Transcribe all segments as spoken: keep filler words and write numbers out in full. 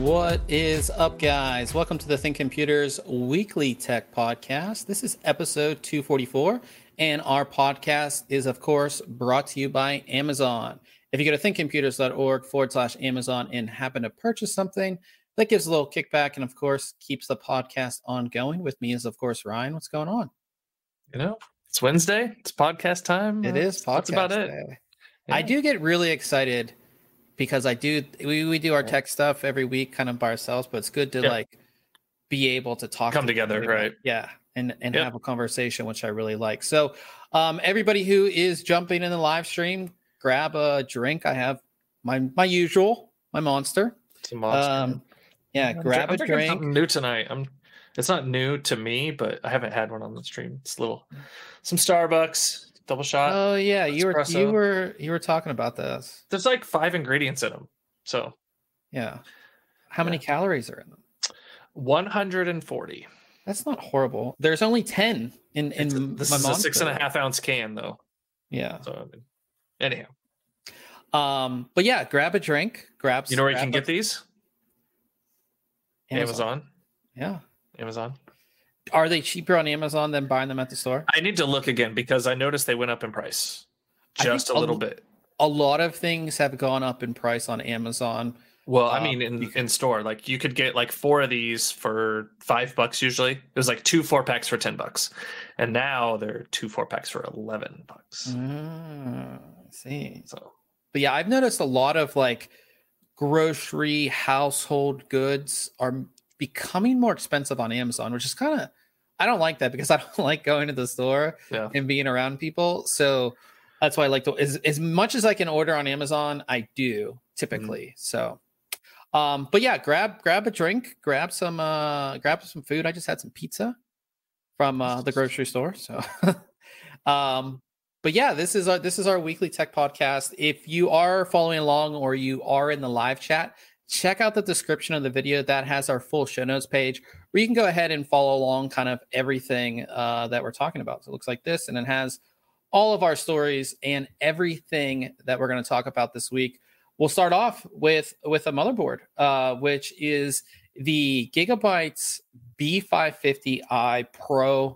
What is up, guys? Welcome to the Think Computers Weekly Tech Podcast. This is episode two forty-four, and our podcast is, of course, brought to you by Amazon. If you go to thinkcomputers.org forward slash Amazon and happen to purchase something, that gives a little kickback and, of course, keeps the podcast ongoing. With me is, of course, Ryan. What's going on? You know, it's Wednesday. It's podcast time. It is podcast That's about it. day. Yeah. I do get really excited because I do, we, we do our tech stuff every week kind of by ourselves, but it's good to Yeah. like be able to talk Come to together, everybody. right? Yeah. And, and Yep. have a conversation, which I really like. So um, everybody who is jumping in the live stream, grab a drink. I have my, my usual, my Monster. It's a monster. Um, yeah, I'm grab I'm a drinking drink. something new tonight. I'm. It's not new to me, but I haven't had one on the stream. It's a little, some Starbucks double shot. Oh yeah, you were, you espresso. were, you were talking about this. There's like five ingredients in them, so Yeah. How many Yeah. calories are in them? one hundred forty. That's not horrible. There's only ten in, in It's a- this my is a six and a Monster. half ounce can, though. Yeah. So I mean, anyhow, Um, but yeah, grab a drink. Grab. you know where you grab can a- get these? Amazon. Yeah. Amazon. Are they cheaper on Amazon than buying them at the store? I need to look again because I noticed they went up in price I think just a a- little bit. A lot of things have gone up in price on Amazon. Well, I Uh, mean, in, because- in store, like you could get like four of these for five bucks usually. It was like two four packs for ten bucks, and now they're two four packs for eleven bucks. Ah, I see. So But yeah, I've noticed a lot of like grocery household goods are becoming more expensive on Amazon, which is kind of, I don't like that because I don't like going to the store yeah, and being around people. So that's why I like to, as, as much as I can order on Amazon, I do typically. So, um, but yeah, grab, grab a drink, grab some, uh, grab some food. I just had some pizza from uh, the grocery store. So, um, but yeah, this is our, this is our weekly tech podcast. If you are following along or you are in the live chat, check out the description of the video that has our full show notes page where you can go ahead and follow along kind of everything uh, that we're talking about. So it looks like this, and it has all of our stories and everything that we're going to talk about this week. We'll start off with with a motherboard, uh, which is the Gigabyte B five fifty i Pro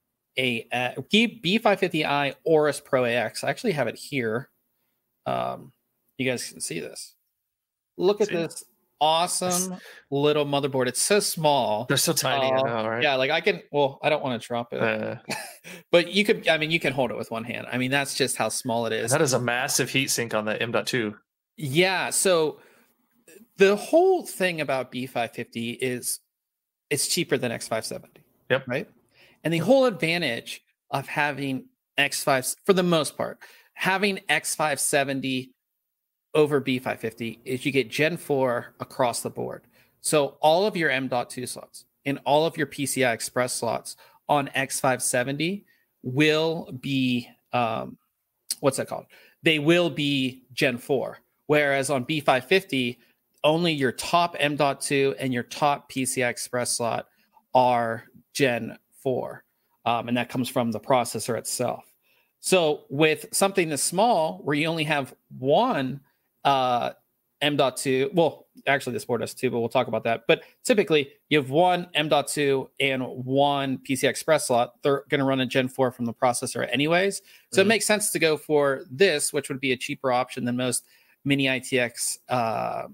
A uh, B five fifty i Aorus Pro A X. I actually have it here. Um, you guys can see this. Look at See? this awesome little motherboard. It's so small. they're so tiny. Uh, I know, right? Yeah, like I can. Well, I don't want to drop it, Uh, but you could. I mean, you can hold it with one hand. I mean, that's just how small it and is. that is a massive heat sink on the M dot two. Yeah. So the whole thing about B five fifty is it's cheaper than X five seventy. Yep. Right. And the whole advantage of having X five, for the most part, having X five seventy over B five fifty is you get Gen four across the board. So all of your M dot two slots and all of your P C I Express slots on X five seventy will be, um, what's that called? They will be Gen four. Whereas on B five fifty, only your top M dot two and your top P C I Express slot are Gen four. Um, and that comes from the processor itself. So with something this small, where you only have one uh, M dot two, well, actually this board has two, but we'll talk about that. But typically you have one M dot two and one P C I Express slot. They're going to run a Gen four from the processor anyways. So Mhm. it makes sense to go for this, which would be a cheaper option than most mini I T X uh,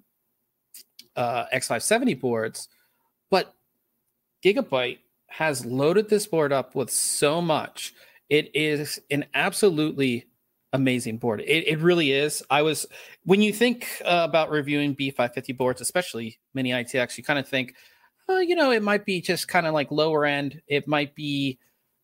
uh, X five seventy boards. But Gigabyte has loaded this board up with so much. It is an absolutely amazing board. It, it really is. I was, when you think uh, about reviewing B five fifty boards, especially mini I T X, you kind of think, oh, you know, it might be just kind of like lower end. It might be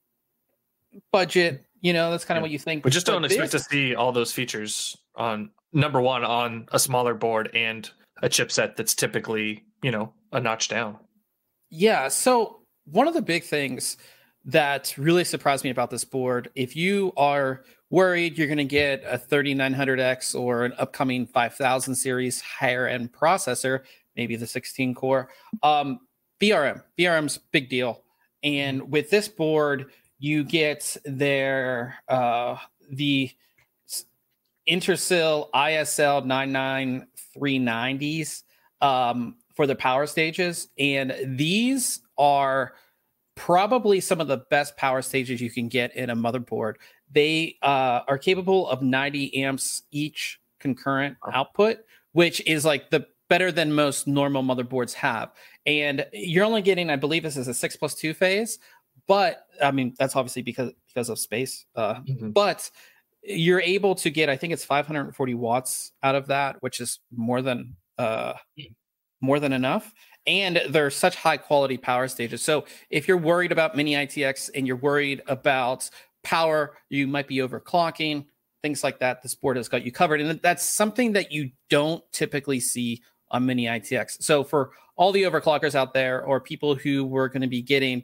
budget. You know, that's kind of Yeah. what you think. We just But don't expect this- to see all those features on number one on a smaller board and a chipset that's typically, you know, a notch down. Yeah. So one of the big things that really surprised me about this board, if you are worried you're going to get a thirty-nine hundred X or an upcoming five thousand series higher end processor, maybe the sixteen core, um, V R M. V R M's big deal. And with this board, you get their uh, the Intersil I S L nine nine three nineties um, for the power stages. And these are probably some of the best power stages you can get in a motherboard. They uh, are capable of ninety amps each concurrent output, which is like the better than most normal motherboards have. And you're only getting, I believe this is a six plus two phase, but I mean, that's obviously because, because of space. Uh, mm-hmm. But you're able to get, I think it's five hundred forty watts out of that, which is more than, uh, more than enough. And they're such high quality power stages. So if you're worried about mini I T X and you're worried about power, you might be overclocking, things like that, this board has got you covered. And that's something that you don't typically see on mini I T X. So for all the overclockers out there, or people who were going to be getting,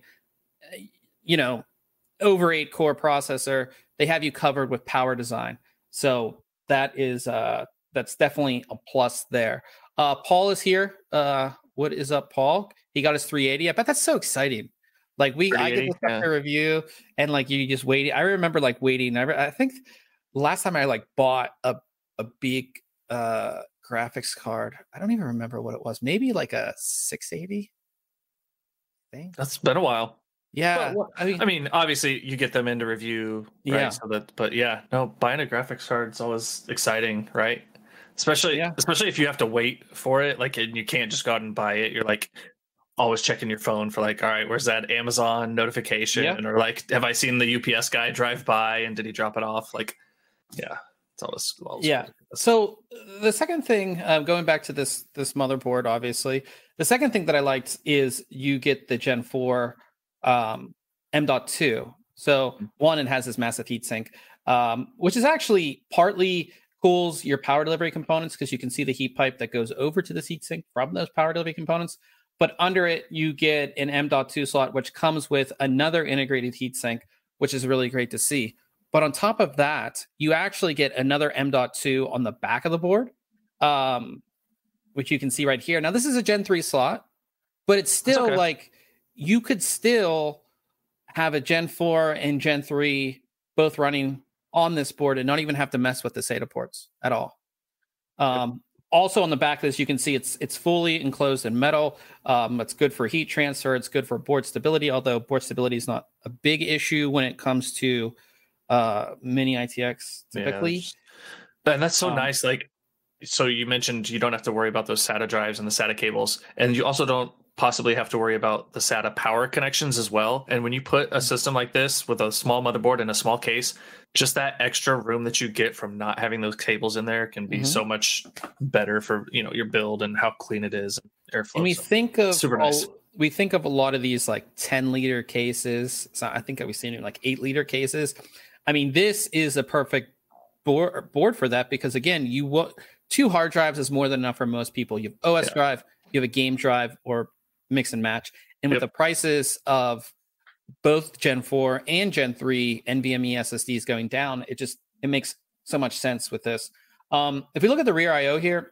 you know, over eight core processor, they have you covered with power design. So that is, uh, that's definitely a plus there. Uh, Paul is here. Uh, what is up, Paul? He got his three eighty. I bet that's so exciting. Like we, I get this stuff to review, and like you just wait. I remember like waiting. I, I think last time I like bought a a big uh graphics card. I don't even remember what it was. Maybe like a six eighty thing. That's been a while. Yeah, well, I mean, I mean, obviously you get them into review, right? Yeah. So that, but yeah, no, buying a graphics card is always exciting, right? Especially, yeah. especially if you have to wait for it, like, and you can't just go out and buy it. You're like always checking your phone for like, all right, where's that Amazon notification? Yeah. Or like, have I seen the U P S guy drive by and did he drop it off? Like, yeah, it's always, always yeah. So the second thing, uh, going back to this this motherboard, obviously, the second thing that I liked is you get the Gen four um, M dot two. So one, it has this massive heatsink, um, which is actually partly cools your power delivery components, because you can see the heat pipe that goes over to this heatsink from those power delivery components. But under it, you get an M dot two slot, which comes with another integrated heatsink, which is really great to see. But on top of that, you actually get another M dot two on the back of the board, um, which you can see right here. Now, this is a Gen three slot, but it's still okay. Like you could still have a Gen four and Gen three both running on this board and not even have to mess with the SATA ports at all. Um, also on the back of this, you can see it's it's fully enclosed in metal. Um, it's good for heat transfer. It's good for board stability, although board stability is not a big issue when it comes to uh, mini I T X typically. Yeah, and that's so um, nice. Like, so you mentioned you don't have to worry about those SATA drives and the SATA cables, and you also don't possibly have to worry about the SATA power connections as well. And when you put a system like this with a small motherboard and a small case, just that extra room that you get from not having those cables in there can be mm-hmm. so much better for, you know, your build and how clean it is. Airflow. And we so, think of super nice. All, we think of a lot of these like ten liter cases. So I think we've seen it like eight liter cases. I mean, this is a perfect board board for that, because again, you w- two hard drives is more than enough for most people. You have O S yeah. drive, you have a game drive, or mix and match. And with yep. the prices of both Gen four and Gen three NVMe S S Ds going down, it just it makes so much sense with this. Um, if we look at the rear I O here,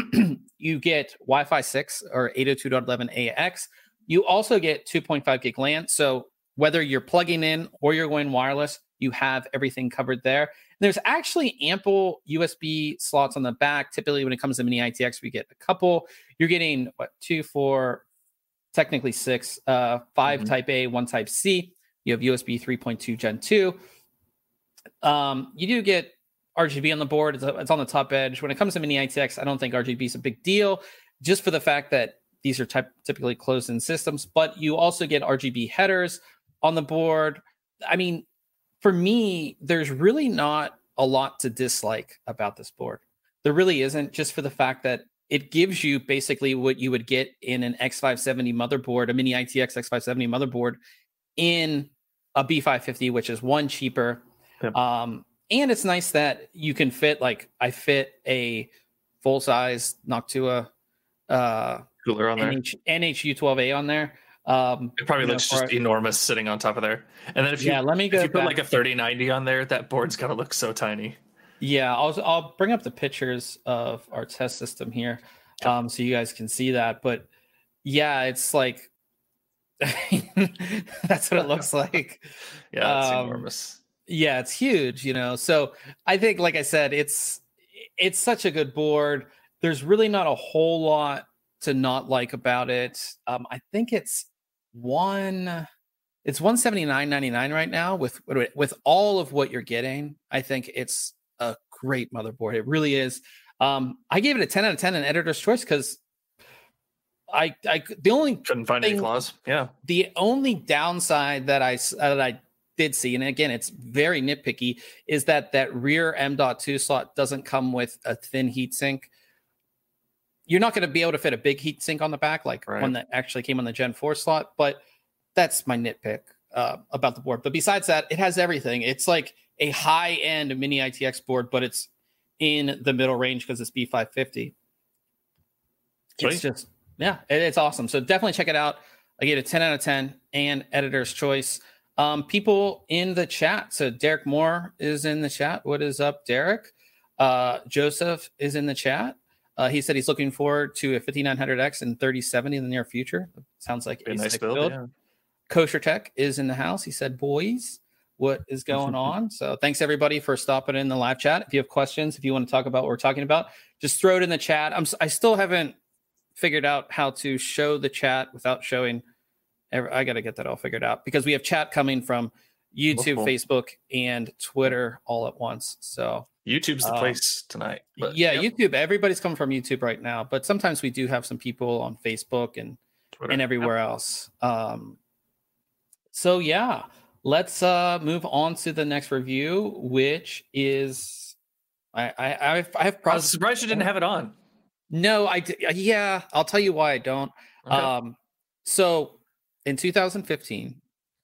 you get Wi-Fi six or eight oh two dot eleven A X. You also get two point five gig LAN. So whether you're plugging in or you're going wireless, you have everything covered there. There's actually ample U S B slots on the back. Typically, when it comes to mini I T X, we get a couple. You're getting what two, four, technically six, uh, five mm-hmm. Type A, one Type C. You have U S B three point two Gen two. Um, you do get R G B on the board. It's, it's on the top edge. When it comes to mini I T X, I don't think R G B is a big deal, just for the fact that these are type, typically closed-in systems. But you also get R G B headers on the board. I mean, for me, there's really not a lot to dislike about this board. There really isn't, just for the fact that it gives you basically what you would get in an X five seventy motherboard, a mini I T X X five seventy motherboard, in a B five fifty, which is one cheaper. Yep. Um, and it's nice that you can fit, like I fit a full-size Noctua uh, cooler on there, N H, N H U twelve A on there. Um, it probably looks know, just enormous sitting on top of there. And then if you, yeah, let me go if you put back. like a thirty ninety on there, that board's got to look so tiny. Yeah, I'll I'll bring up the pictures of our test system here, um, so you guys can see that. But yeah, it's like that's what it looks like. Yeah, it's um, enormous. Yeah, it's huge. You know, so I think, like I said, it's it's such a good board. There's really not a whole lot to not like about it. Um, I think it's one, it's one seventy-nine ninety-nine right now with with all of what you're getting. I think it's a great motherboard. It really is. Um, I gave it a ten out of ten in editor's choice because I, I, the only couldn't find thing, any flaws. Yeah. The only downside that I, that I did see, and again, it's very nitpicky, is that that rear M dot two slot doesn't come with a thin heatsink. You're not going to be able to fit a big heatsink on the back, like right. one that actually came on the Gen four slot, but that's my nitpick uh, about the board. But besides that, it has everything. It's like a high-end mini I T X board, but it's in the middle range because it's B five fifty. Sweet. It's just, yeah, it, it's awesome. So definitely check it out. I gave it a ten out of ten and editor's choice. Um, people in the chat. So Derek Moore is in the chat. What is up, Derek? Uh, Joseph is in the chat. Uh, he said he's looking forward to a fifty-nine hundred X and thirty seventy in the near future. Sounds like a, a nice build. build. Yeah. Kosher Tech is in the house. He said, boys, what is going on? So thanks everybody for stopping in the live chat. If you have questions, if you want to talk about what we're talking about, just throw it in the chat. I'm, I still haven't figured out how to show the chat without showing. I got to get that all figured out because we have chat coming from YouTube, cool. Facebook, and Twitter all at once. So YouTube's the um, place tonight. But, yeah, yep. YouTube. Everybody's coming from YouTube right now, but sometimes we do have some people on Facebook and Twitter. and everywhere yep. else. Um, so yeah, let's uh, move on to the next review, which is I I I've, I've I was surprised you didn't have it on. No, I yeah. I'll tell you why I don't. Okay. Um, so. In two thousand fifteen,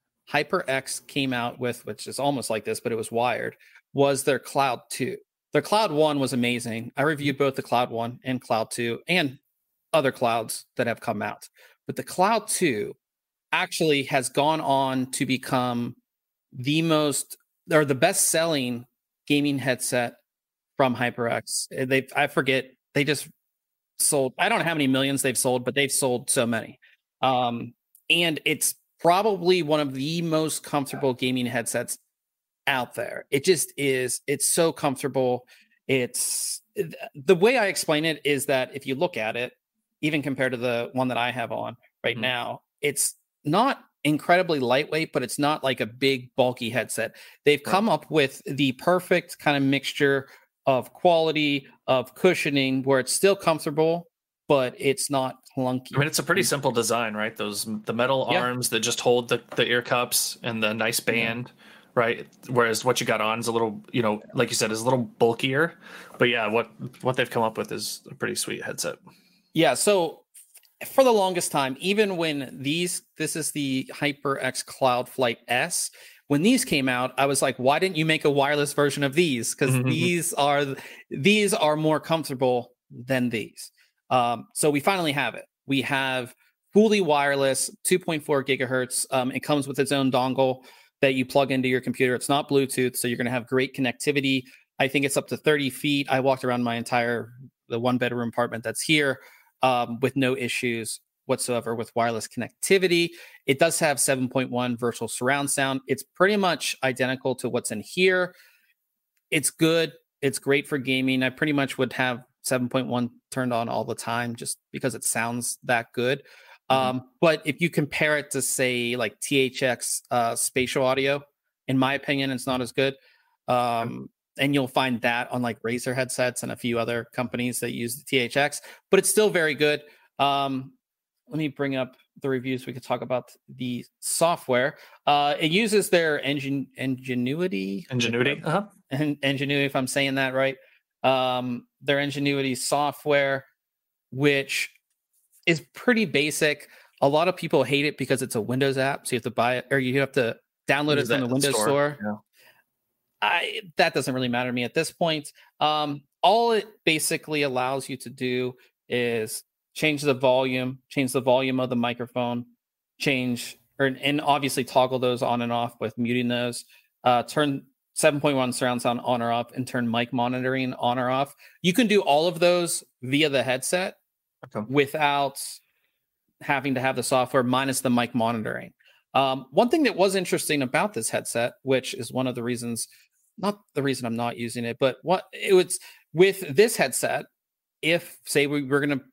HyperX came out with, which is almost like this, but it was wired, was their Cloud two. Their Cloud one was amazing. I reviewed both the Cloud one and Cloud two and other clouds that have come out. But the Cloud two actually has gone on to become the most, or the best-selling gaming headset from HyperX. They, I forget, they just sold, I don't know how many millions they've sold, but they've sold so many. Um, And it's probably one of the most comfortable gaming headsets out there. It just is. It's so comfortable. It's the way I explain it is that if you look at it, even compared to the one that I have on right mm-hmm. now, it's not incredibly lightweight, but it's not like a big bulky headset. They've right. come up with the perfect kind of mixture of quality, of cushioning, where it's still comfortable, but it's not clunky. I mean, it's a pretty simple design, right? Those the metal yeah. arms that just hold the, the ear cups and the nice band, yeah. right? Whereas what you got on is a little, you know, like you said, is a little bulkier. But yeah, what what they've come up with is a pretty sweet headset. Yeah. So for the longest time, even when these, this is the HyperX Cloud Flight S. When these came out, I was like, why didn't you make a wireless version of these? Because mm-hmm. these are these are more comfortable than these. Um, so we finally have it. We have fully wireless, two point four gigahertz. Um, it comes with its own dongle that you plug into your computer. It's not Bluetooth, so you're going to have great connectivity. I think it's up to thirty feet. I walked around my entire, the one bedroom apartment that's here um, with no issues whatsoever with wireless connectivity. It does have seven point one virtual surround sound. It's pretty much identical to what's in here. It's good. It's great for gaming. I pretty much would have seven point one turned on all the time just because it sounds that good. Mm-hmm. Um, but if you compare it to, say, like T H X uh, spatial audio, in my opinion, it's not as good. Um, and you'll find that on like Razer headsets and a few other companies that use the T H X, but it's still very good. Um, let me bring up the reviews. We could talk about the software. Uh, it uses their engine Ingenuity. Ingenuity. Uh-huh. And Ingenuity, if I'm saying that right. Um, their Ingenuity software, which is pretty basic. A lot of people hate it because it's a Windows app, so you have to buy it, or you have to download it from the Windows store. store. Yeah. I, that doesn't really matter to me at this point. Um, all it basically allows you to do is change the volume, change the volume of the microphone, change, or and obviously toggle those on and off with muting those, uh, turn seven point one surround sound on or off, and turn mic monitoring on or off. You can do all of those via the headset okay. without having to have the software, minus the mic monitoring. Um, one thing that was interesting about this headset, which is one of the reasons, not the reason I'm not using it, but what it was with this headset, if say we were going to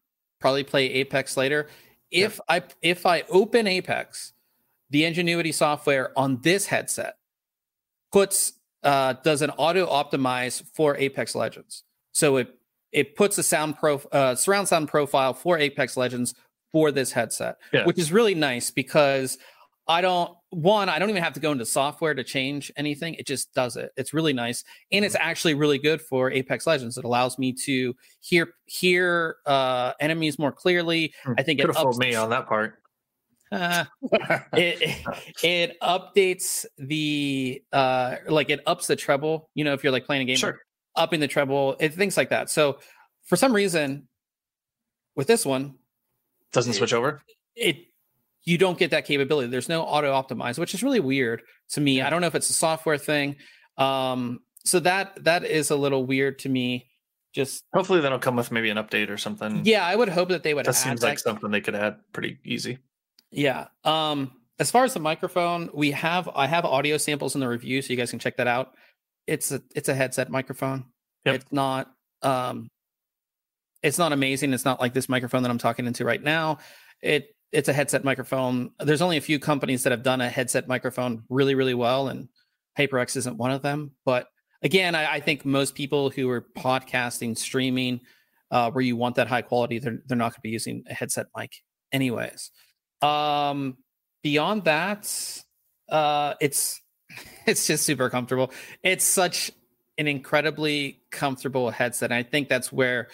probably play Apex later. If yeah. I if I open Apex, the Ingenuity software on this headset puts uh, does an auto optimize for Apex Legends. So it it puts a sound pro uh, surround sound profile for Apex Legends for this headset, yeah. which is really nice because I don't one I don't even have to go into software to change anything. It just does it. It's really nice, and it's actually really good for Apex Legends. It allows me to hear hear uh, enemies more clearly. Hmm. I think could it have fooled me on that part. Uh, it it updates the uh like it ups the treble, you know, if you're like playing a game, sure. upping the treble, it things like that. So for some reason with this one doesn't it, switch over. It you don't get that capability. There's no auto optimize, which is really weird to me. Yeah. I don't know if it's a software thing. Um so that that is a little weird to me. Just hopefully that'll come with maybe an update or something. Yeah, I would hope that they would that add seems that. like something they could add pretty easy. Yeah. Um, as far as the microphone, we have I have audio samples in the review, so you guys can check that out. It's a it's a headset microphone. Yep. It's not um it's not amazing. It's not like this microphone that I'm talking into right now. It it's a headset microphone. There's only a few companies that have done a headset microphone really, really well, and HyperX isn't one of them. But again, I, I think most people who are podcasting, streaming, uh, where you want that high quality, they're they're not going to be using a headset mic anyways. Um, beyond that, uh, it's it's just super comfortable. It's such an incredibly comfortable headset. And I think that's where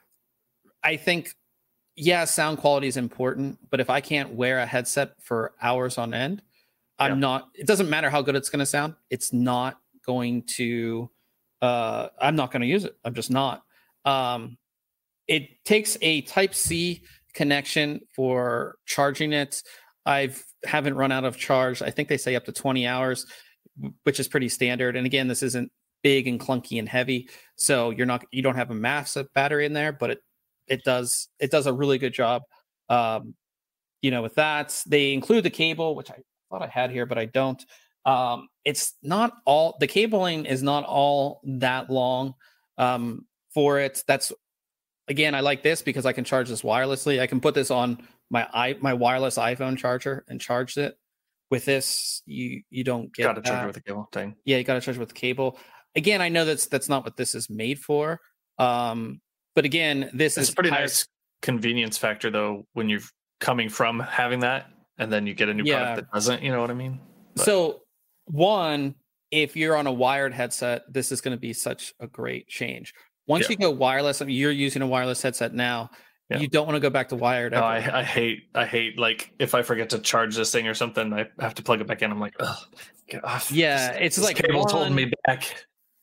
I think, yeah, sound quality is important, but if I can't wear a headset for hours on end, I'm yeah. not, it doesn't matter how good it's going to sound. It's not going to, uh, I'm not going to use it. I'm just not. Um, it takes a Type-C connection for charging it. I've haven't run out of charge. I think they say up to twenty hours, which is pretty standard. And again, this isn't big and clunky and heavy, so you're not you don't have a massive battery in there, but it it does it does a really good job. Um, you know, with that, they include the cable, which I thought I had here, but I don't. Um, it's not all the cabling is not all that long um, for it. That's Again, I like this because I can charge this wirelessly. I can put this on my i my wireless iPhone charger and charge it. With this, you you don't get. Got to charge it with a cable thing. Yeah, you got to charge it with the cable. Again, I know that's that's not what this is made for. Um, but again, this it's is a pretty higher... nice convenience factor though when you're coming from having that, and then you get a new yeah. product that doesn't. You know what I mean? But... So one, if you're on a wired headset, this is going to be such a great change. Once yeah. you go wireless, I mean, you're using a wireless headset now. Yeah. You don't want to go back to wired. No, I, I hate, I hate like if I forget to charge this thing or something, I have to plug it back in. I'm like, ugh, get off. Yeah, this, it's this like cable's holding me back.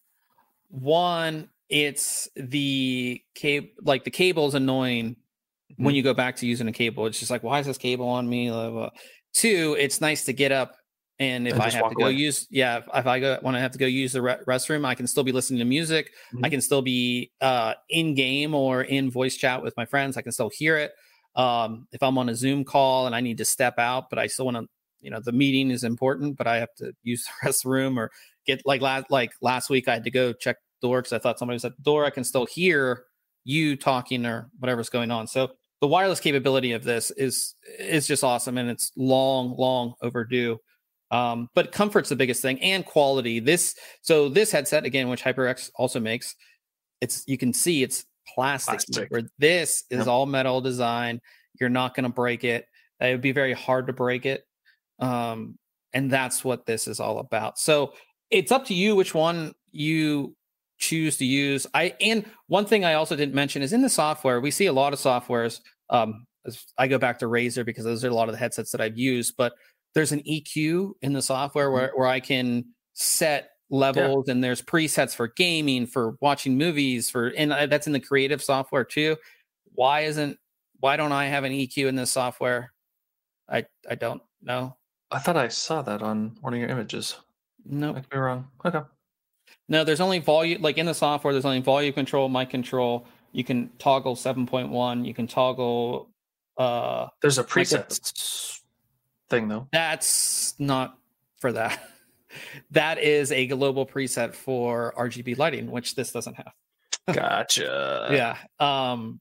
One, it's the cable, like the cable's annoying mm-hmm. when you go back to using a cable. It's just like, why is this cable on me? Blah, blah. Two, it's nice to get up. And if and I have to go away. use, yeah, if, if I go when I have to go use the re- restroom, I can still be listening to music. Mm-hmm. I can still be uh, in game or in voice chat with my friends. I can still hear it. Um, if I'm on a Zoom call and I need to step out, but I still want to, you know, the meeting is important, but I have to use the restroom or get like last like last week I had to go check the door because I thought somebody was at the door. I can still hear you talking or whatever's going on. So the wireless capability of this is is just awesome, and it's long, long overdue. Um, but comfort's the biggest thing, and quality. This so this headset again, which HyperX also makes, it's you can see it's plastic. plastic. Where this is yep. all metal design. You're not going to break it. It would be very hard to break it, um, and that's what this is all about. So it's up to you which one you choose to use. I and one thing I also didn't mention is in the software. We see a lot of softwares. Um, I go back to Razer because those are a lot of the headsets that I've used, but there's an E Q in the software where, where I can set levels yeah. and there's presets for gaming, for watching movies, for and that's in the creative software too. Why isn't why don't I have an E Q in this software? I I don't know. I thought I saw that on one of your images. No, nope. I could be wrong. Okay. No, there's only volume like in the software. There's only volume control, mic control. You can toggle seven point one. You can toggle. Uh, there's a preset. Thing though that's not for that. That is a global preset for R G B lighting, which this doesn't have. Gotcha. Yeah. Um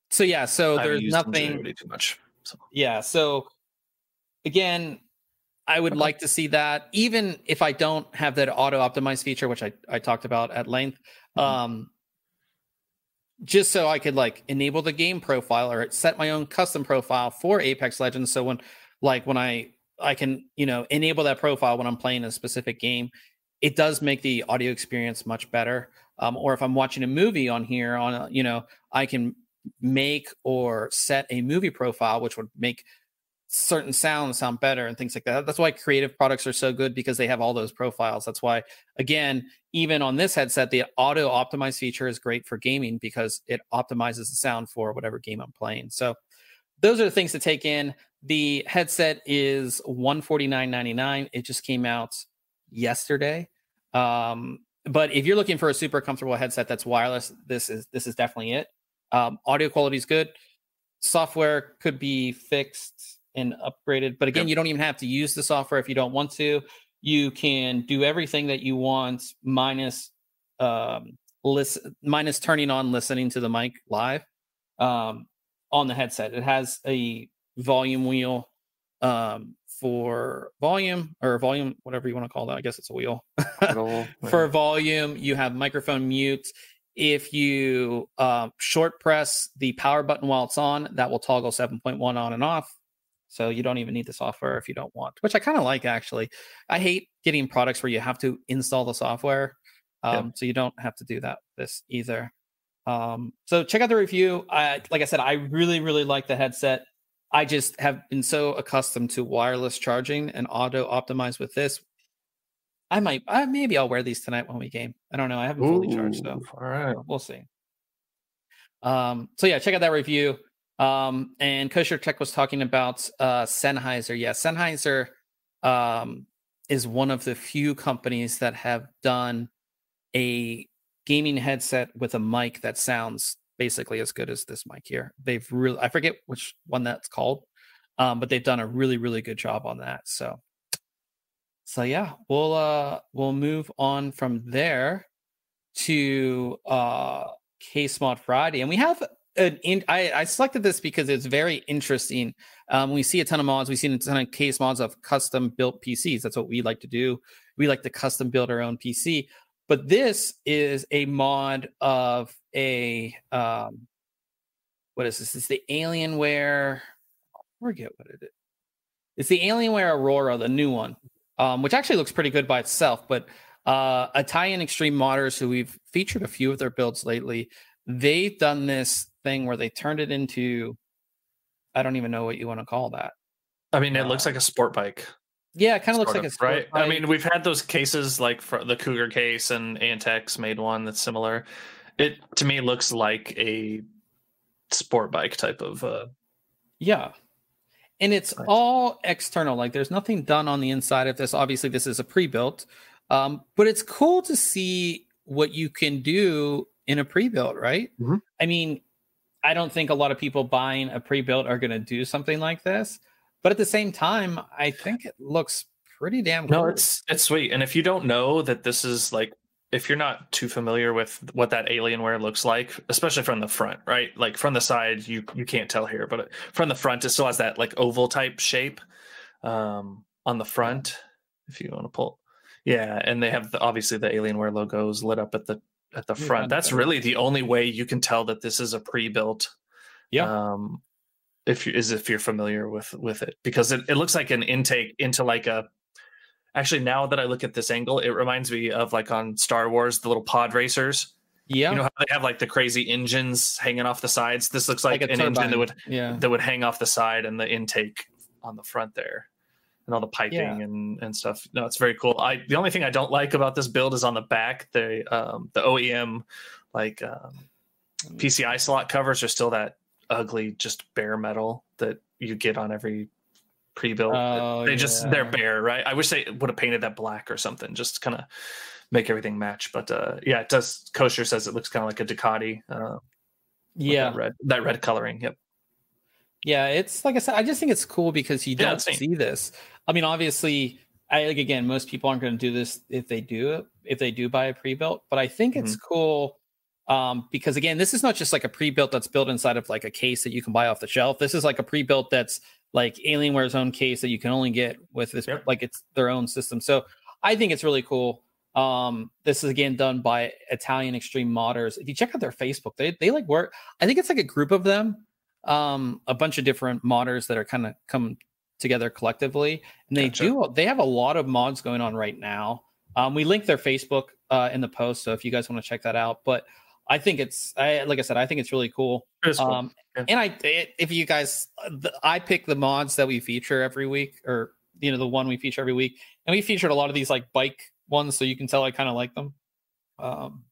so yeah, so I haven't there's used nothing Ingenuity too much. So. Yeah, so again, I would Okay. like to see that, even if I don't have that auto optimize feature, which I, I talked about at length. Mhm. Um, just so I could like enable the game profile or set my own custom profile for Apex Legends. So when like when I I can, you know, enable that profile when I'm playing a specific game, it does make the audio experience much better. Um, or if I'm watching a movie on here on a, you know, I can make or set a movie profile, which would make certain sounds sound better and things like that. That's why creative products are so good, because they have all those profiles. That's why, again, even on this headset, the auto optimize feature is great for gaming because it optimizes the sound for whatever game I'm playing. So those are the things to take in. The headset is one hundred forty-nine ninety-nine. It just came out yesterday. Um, but if you're looking for a super comfortable headset that's wireless, this is this is definitely it. Um, audio quality is good. Software could be fixed and upgraded, but again, Yep. you don't even have to use the software if you don't want to. You can do everything that you want minus um, listen, minus turning on listening to the mic live um, on the headset. It has a volume wheel um, for volume or volume, whatever you want to call that. I guess it's a wheel for volume. You have microphone mute. If you um, short press the power button while it's on, that will toggle seven point one on and off. So you don't even need the software if you don't want, which I kind of like, actually. I hate getting products where you have to install the software. Um, yeah. So you don't have to do that with this either. Um, so check out the review. I, like I said, I really, really like the headset. I just have been so accustomed to wireless charging and auto optimize with this. I might, I, maybe I'll wear these tonight when we game. I don't know. I haven't fully Ooh, charged, so all right. We'll see. Um, so yeah, check out that review. Um, and Kosher Tech was talking about uh, Sennheiser. Yeah, Sennheiser um, is one of the few companies that have done a gaming headset with a mic that sounds basically as good as this mic here. They've really, I forget which one that's called, um, but they've done a really, really good job on that. So, so yeah, we'll uh, we'll move on from there to uh, Case Mod Friday, and we have. An in, I, I selected this because it's very interesting. Um, we see a ton of mods. We see a ton of case mods of custom built P Cs. That's what we like to do. We like to custom build our own P C. But this is a mod of a um, what is this? It's the Alienware. I forget what it is. It's the Alienware Aurora, the new one, um, which actually looks pretty good by itself. But uh, Italian Extreme Modders, who we've featured a few of their builds lately, they've done this thing where they turned it into, I don't even know what you want to call that. I mean, it uh, looks like a sport bike. Yeah, it kind of looks like of, a sport right. bike. I mean, we've had those cases like for the Cougar case, and Antex made one that's similar. It to me looks like a sport bike type of. Uh, yeah, and it's nice. All external. Like there's nothing done on the inside of this. Obviously, this is a pre-built, um, but it's cool to see what you can do in a pre-built, right? Mm-hmm. I mean, I don't think a lot of people buying a pre-built are going to do something like this, but at the same time, I think it looks pretty damn cool. No, it's it's sweet. And if you don't know that this is like, if you're not too familiar with what that Alienware looks like, especially from the front, right? Like from the side, you you can't tell here, but from the front, it still has that like oval type shape um, on the front. If you want to pull, yeah, and they have the, obviously the Alienware logos lit up at the at the front. That's really the only way you can tell that this is a pre-built. Yeah. Um, if you is if you're familiar with with it, because it, it looks like an intake into like a. Actually, now that I look at this angle, it reminds me of like on Star Wars, the little pod racers. Yeah. You know how they have like the crazy engines hanging off the sides? This looks like, like an turbine. engine that would yeah. that would hang off the side, and the intake on the front there. And all the piping yeah. and, and stuff. No, it's very cool. I the only thing I don't like about this build is on the back, the um, the O E M like um, P C I slot covers are still that ugly, just bare metal that you get on every pre-built. Oh, they yeah. just they're bare, right? I wish they would have painted that black or something, just to kind of make everything match. But uh, yeah, it does. Kosher says it looks kind of like a Ducati. Uh, yeah, that red, that red coloring. Yep. Yeah, it's like I said, I just think it's cool because you don't yeah, see this. I mean, obviously, I like again, most people aren't going to do this if they do if they do buy a pre-built, but I think mm-hmm. it's cool Um, because again, this is not just like a pre-built that's built inside of like a case that you can buy off the shelf. This is like a pre-built that's like Alienware's own case that you can only get with this, yep. like it's their own system. So I think it's really cool. Um, this is again done by Italian Extreme Modders. If you check out their Facebook, they they like work. I think it's like a group of them, um, a bunch of different modders that are kind of come together collectively, and they gotcha. do. They have a lot of mods going on right now. Um, we link their Facebook uh, in the post, so if you guys want to check that out. But I think it's, I, like I said, I think it's really cool. It's cool. Um, yeah. And I, if you guys, I pick the mods that we feature every week, or you know, the one we feature every week, and we featured a lot of these like bike ones, so you can tell I kind of like them. Um,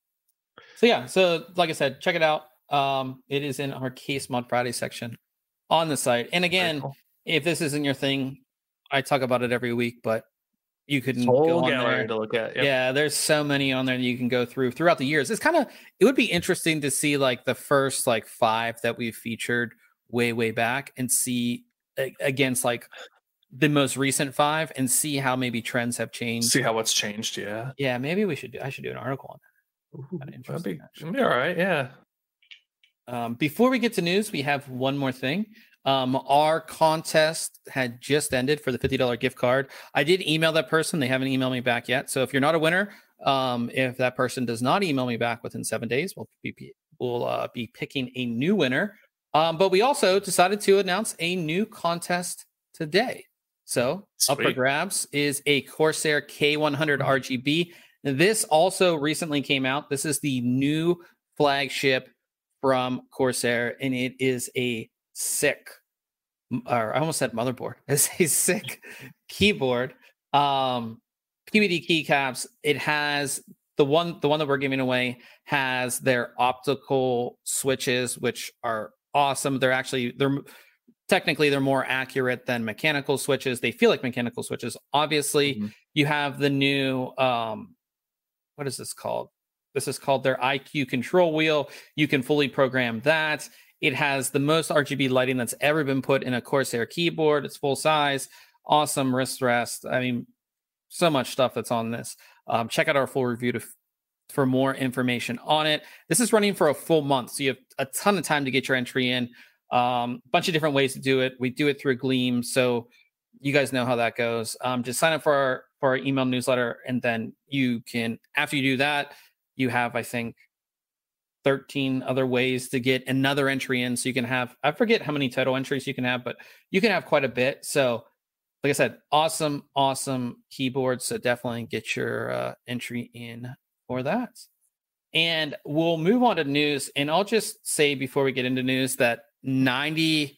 so yeah, so like I said, check it out. Um, it is in our Case Mod Friday section on the site. And again, cool. if this isn't your thing, I talk about it every week, but you can go on there to look at. Yep. Yeah, there's so many on there that you can go through throughout the years. It's kind of, it would be interesting to see like the first like five that we've featured way, way back, and see against like the most recent five, and see how maybe trends have changed. See how what's changed. Yeah. Yeah. Maybe we should do, I should do an article on that. Ooh, that'd be, that'd be all right. Yeah. Um, before we get to news, we have one more thing. Um, our contest had just ended for the fifty dollars gift card. I did email that person. They haven't emailed me back yet. So if you're not a winner, um, if that person does not email me back within seven days, we'll be, we'll uh, be picking a new winner. Um, but we also decided to announce a new contest today. So Sweet. Up for grabs is a Corsair K one hundred R G B. This also recently came out. This is the new flagship from Corsair, and it is a sick, or I almost said motherboard. It's a sick keyboard. Um, P V D keycaps. It has the one, the one that we're giving away has their optical switches, which are awesome. They're actually they're technically they're more accurate than mechanical switches. They feel like mechanical switches. Obviously, mm-hmm. you have the new um, what is this called? This is called their I Q control wheel. You can fully program that. It has the most R G B lighting that's ever been put in a Corsair keyboard. It's full size, awesome wrist rest. I mean, so much stuff that's on this. Um, check out our full review to, for more information on it. This is running for a full month, so you have a ton of time to get your entry in. A um, bunch of different ways to do it. We do it through Gleam, so you guys know how that goes. Um, just sign up for our for our email newsletter, and then you can, after you do that, you have, I think, thirteen other ways to get another entry in. So you can have, I forget how many total entries you can have, but you can have quite a bit. So like I said, awesome, awesome keyboard. So definitely get your uh, entry in for that. And we'll move on to news. And I'll just say before we get into news that ninety-five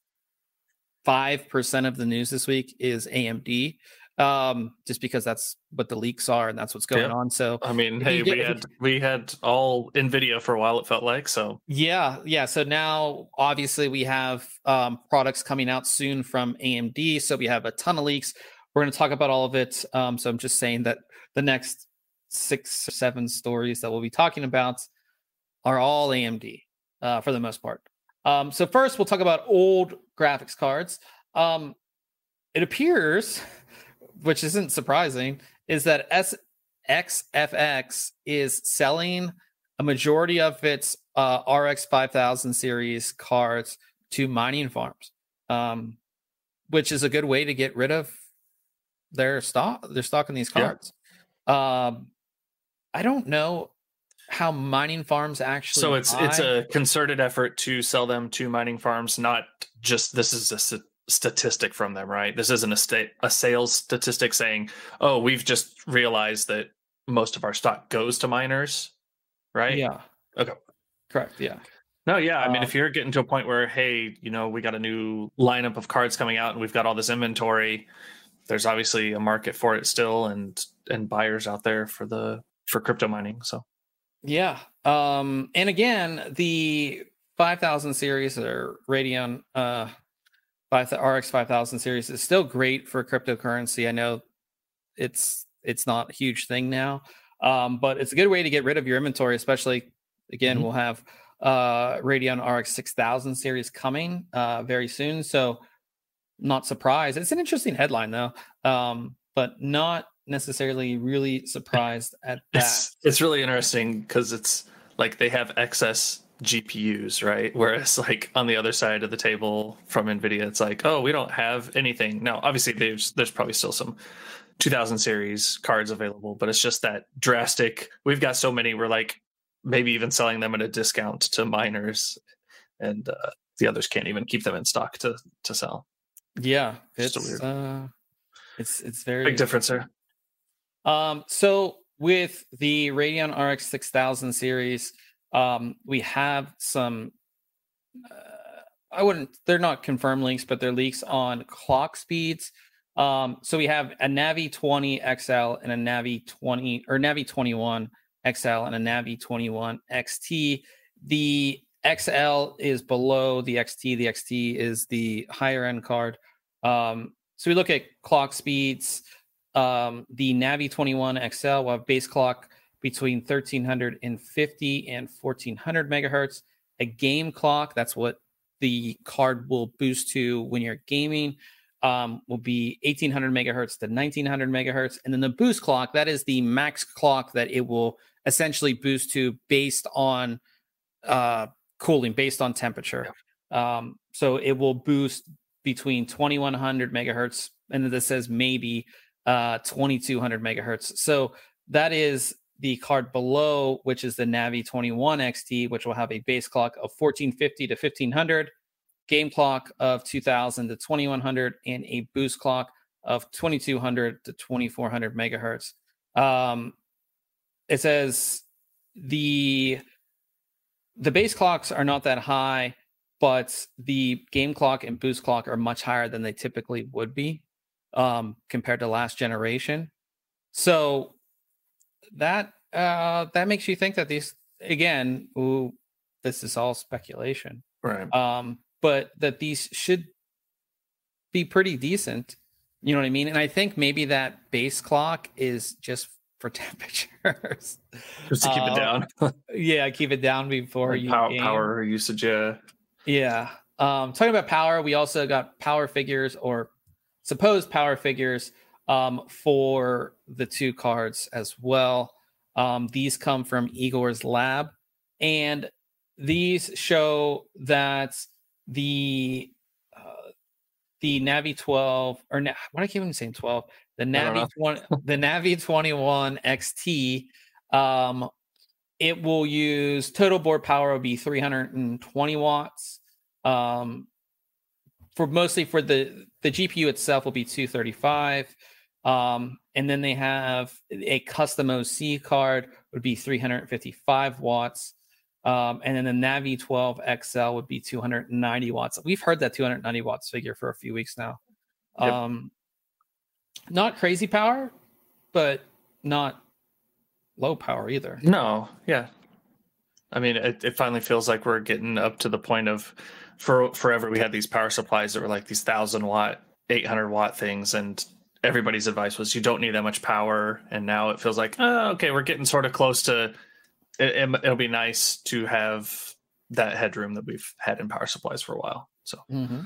percent of the news this week is A M D. Um, just because that's what the leaks are and that's what's going yeah. on. So I mean, hey, get, we had we had all NVIDIA for a while, it felt like. So yeah, yeah. So now obviously we have um products coming out soon from A M D. So we have a ton of leaks. We're going to talk about all of it. Um, so I'm just saying that the next six or seven stories that we'll be talking about are all A M D uh, for the most part. Um, so first we'll talk about old graphics cards. Um, it appears, which isn't surprising, is that X F X is selling a majority of its uh, R X five thousand series cards to mining farms, um, which is a good way to get rid of their stock. Their stock in these cards. Yeah. Um, I don't know how mining farms actually. So it's buy. it's a concerted effort to sell them to mining farms, not just this is a statistic from them, right? This isn't a state a sales statistic saying, oh, we've just realized that most of our stock goes to miners, right? Yeah. Okay. Correct. Yeah. No, yeah. I mean, um, if you're getting to a point where, hey, you know, we got a new lineup of cards coming out and we've got all this inventory, there's obviously a market for it still, and and buyers out there for the for crypto mining. So yeah. Um, and again, the five thousand series or Radeon uh Five, the R X five thousand series is still great for cryptocurrency. I know it's it's not a huge thing now, um, but it's a good way to get rid of your inventory. Especially, again, mm-hmm. we'll have uh, Radeon R X six thousand series coming uh, very soon. So, not surprised. It's an interesting headline though, um, but not necessarily really surprised at that. It's, it's really interesting because it's like they have excess G P Us, right? Whereas like on the other side of the table from NVIDIA, it's like, oh, we don't have anything. Now, obviously there's there's probably still some two thousand series cards available, but it's just that drastic. We've got so many, we're like maybe even selling them at a discount to miners, and uh, the others can't even keep them in stock to to sell. Yeah, it's weird. Uh, it's it's very big difference there. Um, so with the Radeon R X six thousand series, um, we have some. Uh, I wouldn't. They're not confirmed leaks, but they're leaks on clock speeds. Um, so we have a Navi twenty X L and a Navi twenty or Navi twenty-one X L and a Navi twenty-one X T. The X L is below the X T. The X T is the higher end card. Um, so we look at clock speeds. Um, the Navi twenty-one X L will have base clock between thirteen fifty and fourteen hundred megahertz. A game clock, that's what the card will boost to when you're gaming, um, will be eighteen hundred megahertz to nineteen hundred megahertz. And then the boost clock, that is the max clock that it will essentially boost to based on uh, cooling, based on temperature. Um, so it will boost between twenty-one hundred megahertz, and then this says maybe uh, twenty-two hundred megahertz. So that is the card below, which is the Navi twenty-one X T, which will have a base clock of fourteen fifty to fifteen hundred, game clock of two thousand to twenty-one hundred, and a boost clock of twenty-two hundred to twenty-four hundred megahertz. Um, it says the the base clocks are not that high, but the game clock and boost clock are much higher than they typically would be um, compared to last generation. So that uh, that makes you think that these, again, ooh, this is all speculation, right? Um, but that these should be pretty decent. You know what I mean? And I think maybe that base clock is just for temperatures, just to keep uh, it down. yeah, keep it down before like you power, game. power usage. Yeah, yeah. Um, talking about power, we also got power figures or supposed power figures um, for the two cards as well. Um, these come from Igor's lab, and these show that the uh, the Navi twelve or Na- what I keep even saying twelve, the Navi twenty, the Navi twenty-one X T, um, it will use total board power will be three hundred twenty watts. Um, for mostly for the the G P U itself will be two thirty-five. Um, and then they have a custom O C card would be three hundred fifty-five watts. Um, and then the Navi twelve X L would be two hundred ninety watts. We've heard that two hundred ninety watts figure for a few weeks now. Yep. Um, not crazy power, but not low power either. No, yeah. I mean, it, it finally feels like we're getting up to the point of, for forever we had these power supplies that were like these thousand watt, eight hundred watt things, and everybody's advice was you don't need that much power. And now it feels like, oh, okay, we're getting sort of close to it, it'll be nice to have that headroom that we've had in power supplies for a while. So, mm-hmm.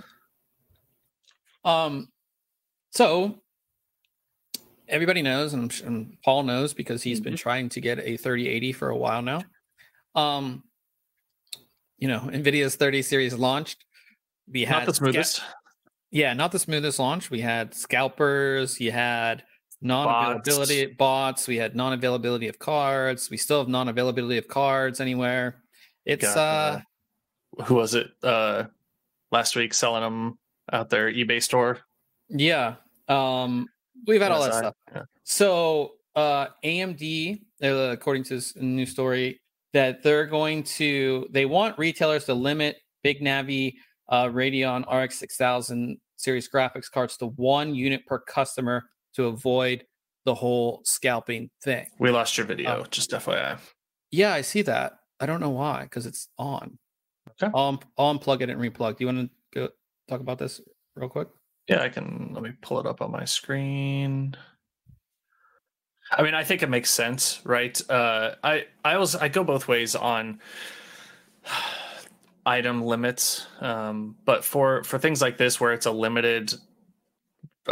um, so everybody knows, and, and Paul knows because he's mm-hmm. been trying to get a thirty eighty for a while now. Um, you know, NVIDIA's thirty series launched. We had not the smoothest. Sca- yeah, not the smoothest launch. We had scalpers. You had non-availability bots. bots. We had non-availability of cards. We still have non-availability of cards anywhere. It's Got, uh, uh, who was it? Uh, last week selling them out their eBay store. Yeah, um, we've had all that stuff. Yeah. So uh, A M D, uh, according to this new story, that they're going to, they want retailers to limit Big Navi uh, Radeon R X six thousand series graphics cards to one unit per customer to avoid the whole scalping thing. We lost your video, uh, just F Y I. Yeah, I see that. I don't know why, because it's on. Okay. I'll, I'll unplug it and replug. Do you want to go talk about this real quick? Yeah, I can. Let me pull it up on my screen. I mean, I think it makes sense, right? Uh, I I also I go both ways on item limits, um, but for for things like this where it's a limited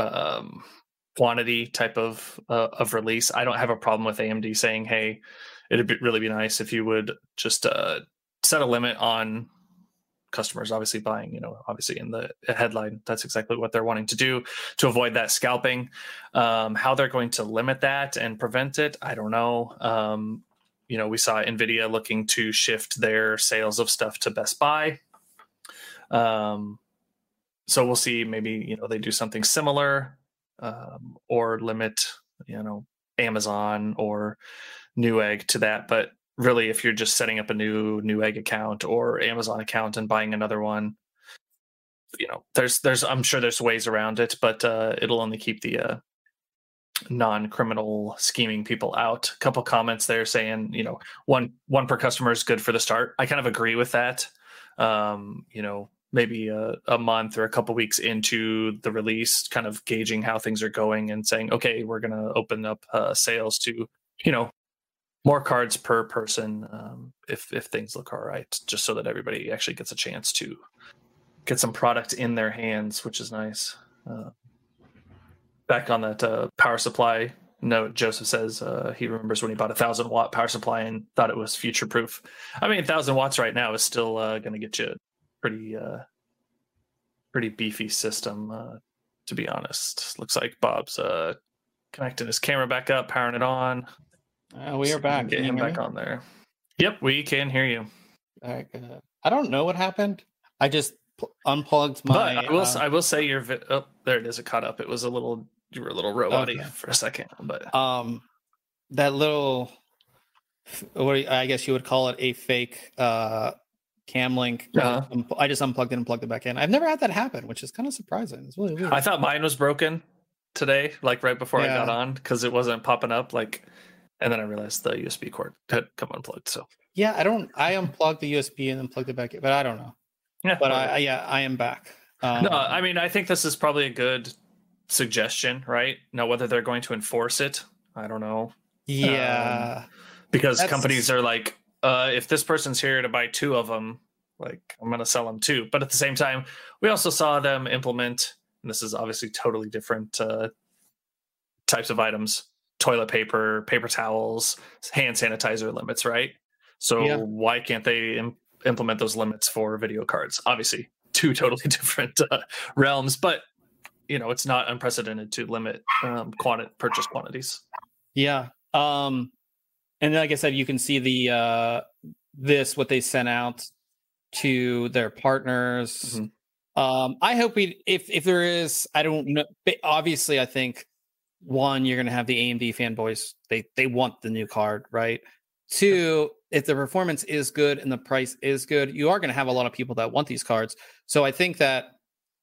um, quantity type of uh, of release, I don't have a problem with A M D saying, "Hey, it'd be, really be nice if you would just uh, set a limit on customers obviously buying, you know, obviously in the headline, that's exactly what they're wanting to do to avoid that scalping. Um, how they're going to limit that and prevent it, I don't know. Um, you know, we saw NVIDIA looking to shift their sales of stuff to Best Buy. Um, so we'll see, maybe, you know, they do something similar, um, or limit, you know, Amazon or Newegg to that. But really, if you're just setting up a new Newegg account or Amazon account and buying another one, you know, there's there's I'm sure there's ways around it, but uh, it'll only keep the uh, non-criminal scheming people out. A couple comments there saying, you know, one one per customer is good for the start. I kind of agree with that. Um, you know, maybe a, a month or a couple weeks into the release, kind of gauging how things are going and saying, okay, we're going to open up uh, sales to, you know, more cards per person, um, if if things look all right, just so that everybody actually gets a chance to get some product in their hands, which is nice. Uh, back on that uh, power supply note, Joseph says uh, he remembers when he bought a thousand watt power supply and thought it was future proof. I mean, a thousand watts right now is still uh, going to get you a pretty uh, pretty beefy system. Uh, to be honest, looks like Bob's uh, connecting his camera back up, powering it on. Uh, we are back. Get him back me? on there. Yep, we can hear you. Uh, I don't know what happened. I just pl- unplugged my. But I will. Uh, I will say your. Vi- oh, there it is. It caught up. It was a little. You were a little roboty okay. for a second, but um, that little. What do you, I guess you would call it a fake uh cam link. Uh-huh. I just unplugged it and plugged it back in. I've never had that happen, which is kind of surprising. It's really weird. I thought mine was broken today, like right before yeah. I got on, because it wasn't popping up. Like. And then I realized the U S B cord had come unplugged. So yeah, I don't. I unplugged the U S B and then plugged it back in, but I don't know. Yeah, but I, I yeah, I am back. Um, no, I mean, I think this is probably a good suggestion, right? Now, whether they're going to enforce it, I don't know. Yeah, um, because That's... companies are like, uh, if this person's here to buy two of them, like I'm going to sell them two. But at the same time, we also saw them implement, and this is obviously totally different uh, types of items. Toilet paper, paper towels, hand sanitizer limits, right? So yeah. why can't they Im- implement those limits for video cards? Obviously, two totally different uh, realms, but you know it's not unprecedented to limit um, quanti- purchase quantities. Yeah, um, and like I said, you can see the uh, this what they sent out to their partners. Mm-hmm. Um, I hope we, if if there is, I don't know. Obviously, I think. One, you're going to have the A M D fanboys. They they want the new card, right? Two, if the performance is good and the price is good, you are going to have a lot of people that want these cards. So I think that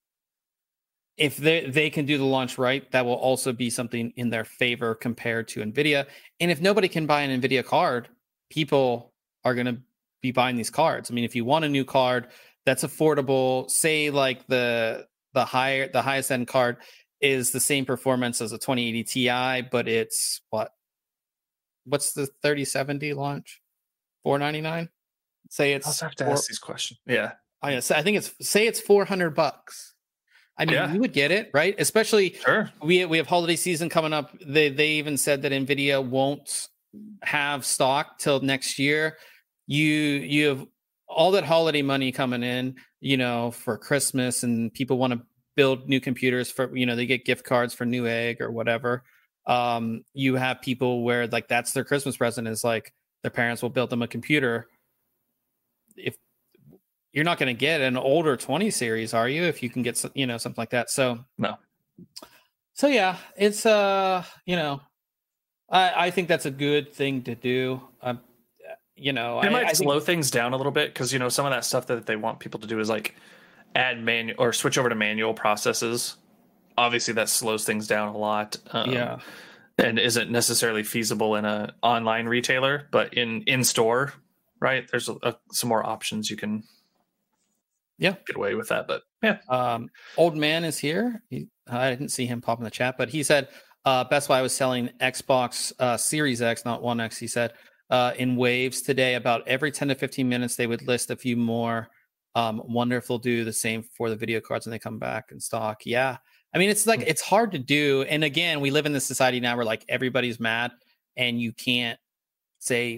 if they, they can do the launch right, that will also be something in their favor compared to NVIDIA. And if nobody can buy an NVIDIA card, people are going to be buying these cards. I mean, if you want a new card that's affordable, say like the the higher the highest end card is the same performance as a twenty eighty Ti, but it's what? What's the thirty seventy launch? four ninety-nine? Say it's. I'll have to four, ask these questions. Yeah. I, I think it's say it's four hundred bucks. I mean, yeah. you would get it, right? Especially sure. we we have holiday season coming up. They they even said that NVIDIA won't have stock till next year. You you have all that holiday money coming in, you know, for Christmas, and people want to build new computers for, you know, they get gift cards for Newegg or whatever. Um, you have people where like that's their Christmas present is like their parents will build them a computer. If you're not going to get an older twenty series, are you? If you can get, you know, something like that. So no. So yeah, it's uh, you know, I I think that's a good thing to do. Um, you know, it I, might I slow think, things down a little bit because you know some of that stuff that they want people to do is like add manual or switch over to manual processes. Obviously, that slows things down a lot. Um, yeah, and isn't necessarily feasible in a online retailer, but in in store, right? There's a, a, some more options you can. Yeah, get away with that, but yeah. Um, Old Man is here. He, I didn't see him pop in the chat, but he said uh, Best Buy was selling Xbox uh, Series X, not One X. He said uh, in waves today. About every ten to fifteen minutes, they would list a few more. Um, wonder if they'll do the same for the video cards when they come back in stock. Yeah, I mean it's like it's hard to do. And again, we live in this society now where like everybody's mad, and you can't say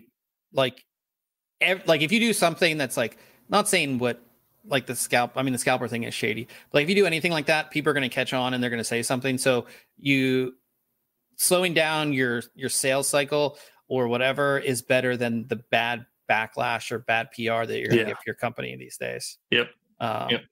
like, ev- like if you do something that's like, not saying what, like the scalp, I mean, the scalper thing is shady, but like if you do anything like that, people are going to catch on and they're going to say something. So you slowing down your, your sales cycle or whatever is better than the bad backlash or bad P R that you're going to Yeah. get for your company these days. Yep. Um, Yep.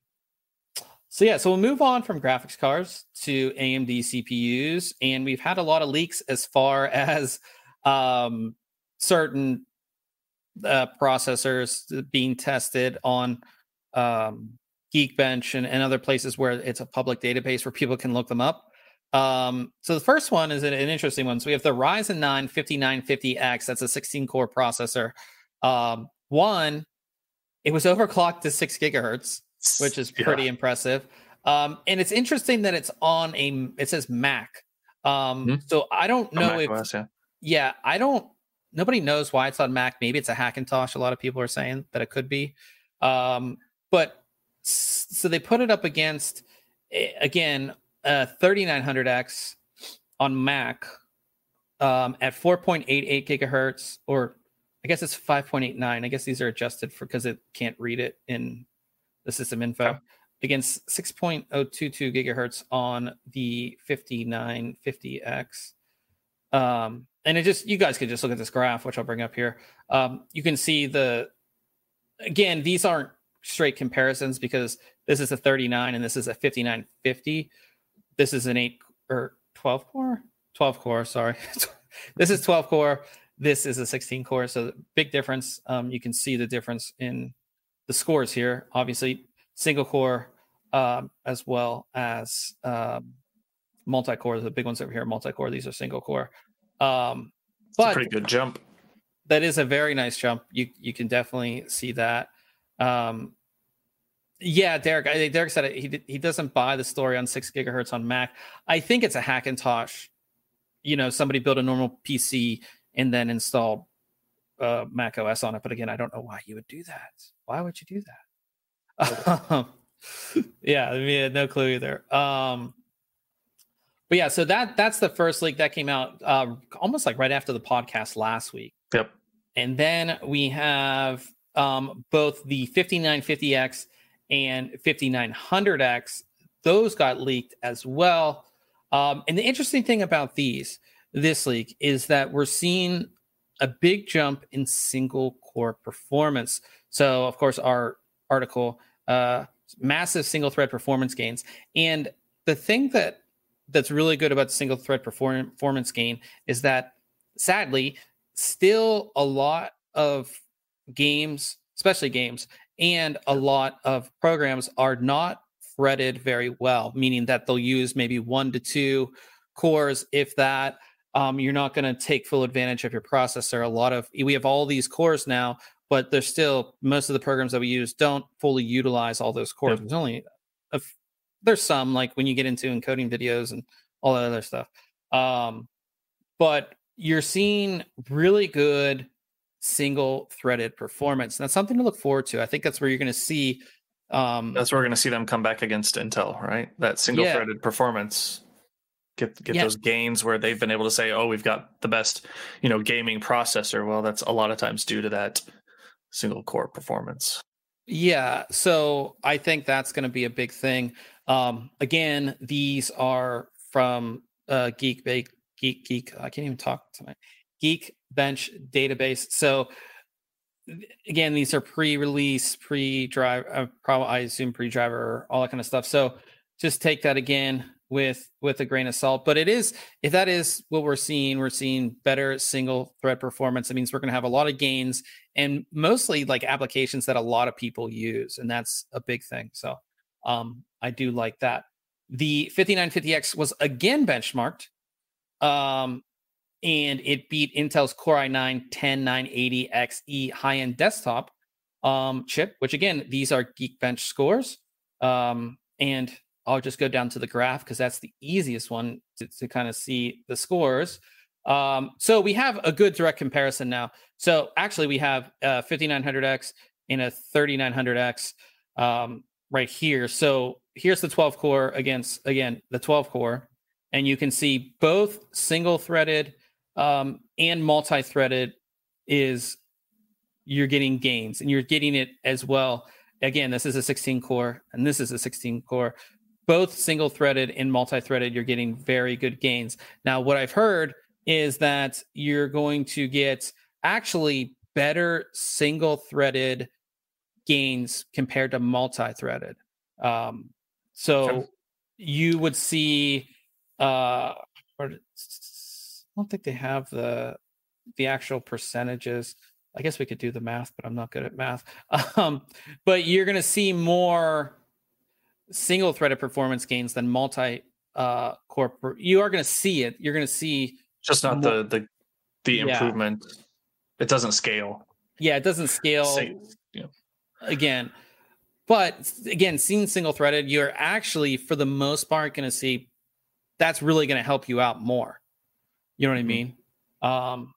So yeah, so we'll move on from graphics cards to A M D C P Us, and we've had a lot of leaks as far as um, certain uh, processors being tested on um, Geekbench and, and other places where it's a public database where people can look them up. Um, so the first one is an, an interesting one. So we have the Ryzen nine fifty-nine fifty X. That's a sixteen core processor. Um, one, it was overclocked to six gigahertz, which is pretty yeah. impressive. Um, and it's interesting that it's on a, it says Mac. Um, mm-hmm. So I don't know oh, if, Mac O S, yeah. yeah, I don't, nobody knows why it's on Mac. Maybe it's a Hackintosh. A lot of people are saying that it could be. Um, but so they put it up against, again, uh, thirty-nine hundred X on Mac um, at four point eight eight gigahertz, or I guess it's five point eight nine. I guess these are adjusted for because it can't read it in the system info. Okay. Against six point oh two two gigahertz on the fifty-nine fifty X. Um, and it just, you guys could just look at this graph, which I'll bring up here. Um, you can see the, again, these aren't straight comparisons because this is a thirty-nine and this is a fifty-nine fifty. This is an eight or twelve core, twelve core. Sorry. This is twelve core. This is a sixteen core. So big difference. Um, you can see the difference in the scores here, obviously single core, um, as well as, um, multi-core. The big ones over here, multi-core. These are single core. Um, but it's a pretty good jump. That is a very nice jump. You, you can definitely see that. Um, Yeah, Derek. I think Derek said it, he he doesn't buy the story on six gigahertz on Mac. I think it's a Hackintosh. You know, somebody built a normal P C and then installed uh, Mac O S on it. But again, I don't know why you would do that. Why would you do that? yeah, I mean, no clue either. Um, but yeah, so that that's the first leak that came out uh, almost like right after the podcast last week. Yep. And then we have um, both the fifty-nine fifty X and fifty-nine hundred X, those got leaked as well. Um, and the interesting thing about these, this leak, is that we're seeing a big jump in single core performance. So, of course, our article, uh, massive single thread performance gains. And the thing that that's really good about single thread perform- performance gain is that, sadly, still a lot of games, especially games, and a lot of programs are not threaded very well, meaning that they'll use maybe one to two cores, if that. Um, you're not going to take full advantage of your processor. A lot of, we have all these cores now, but there's still, most of the programs that we use don't fully utilize all those cores. Yep. There's only, a, there's some, like when you get into encoding videos and all that other stuff. Um, but you're seeing really good single threaded performance. And that's something to look forward to. I think that's where you're going to see. Um, that's where we're going to see them come back against Intel, right? That single yeah. threaded performance. Get get yeah. those gains where they've been able to say, oh, we've got the best, you know, gaming processor. Well, that's a lot of times due to that single core performance. Yeah. So I think that's going to be a big thing. Um, again, these are from uh, Geek Bake, Geek, Geek. I can't even talk tonight. Geekbench database. So again, these are pre-release, pre-drive, uh, probably I assume pre-driver, all that kind of stuff. So just take that again with with a grain of salt. But it is, if that is what we're seeing, we're seeing better single thread performance. It means we're going to have a lot of gains and mostly like applications that a lot of people use, and that's a big thing. So um, I do like that. The fifty-nine fifty X was again benchmarked. Um, and it beat Intel's Core i nine ten nine eighty X E high-end desktop um, chip, which again, these are Geekbench scores. Um, and I'll just go down to the graph because that's the easiest one to, to kind of see the scores. Um, so we have a good direct comparison now. So actually we have a fifty-nine hundred X and a thirty-nine hundred X um, right here. So here's the twelve core against, again, the twelve core. And you can see both single threaded um, and multi-threaded is you're getting gains, and you're getting it as well. Again, this is a sixteen core, and this is a sixteen core. Both single threaded and multi-threaded, you're getting very good gains. Now, what I've heard is that you're going to get actually better single threaded gains compared to multi-threaded. Um, so okay. you would see, uh, I don't think they have the the actual percentages. I guess we could do the math, but I'm not good at math. Um, but you're going to see more single threaded performance gains than multi uh core. You are going to see it. You're going to see just not more, the the the yeah. improvement. It doesn't scale. Yeah, it doesn't scale. Same, yeah. Again, but again, seeing single threaded, you're actually for the most part going to see that's really going to help you out more. You know what mm-hmm. I mean? Um,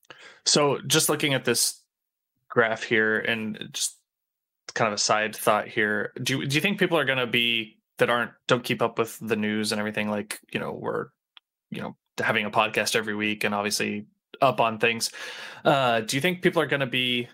so just looking at this graph here, and just kind of a side thought here, do you, do you think people are going to be that aren't don't keep up with the news and everything, like, you know, we're, you know, having a podcast every week and obviously up on things, uh do you think people are going to be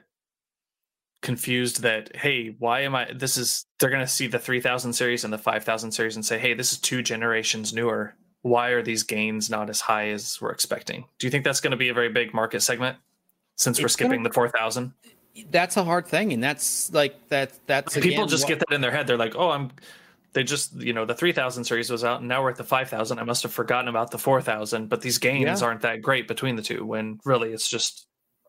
confused that, hey, why am I this is they're going to see the three thousand series and the five thousand series and say, hey, this is two generations newer, why are these gains not as high as we're expecting? Do you think that's going to be a very big market segment since it's we're skipping gonna, the four thousand? That's a hard thing, and that's like that that's people again, just what, get that in their head. They're like, oh, I'm they just, you know, the three thousand series was out and now we're at the five thousand. I must have forgotten about the four thousand, but these gains yeah. aren't that great between the two, when really it's just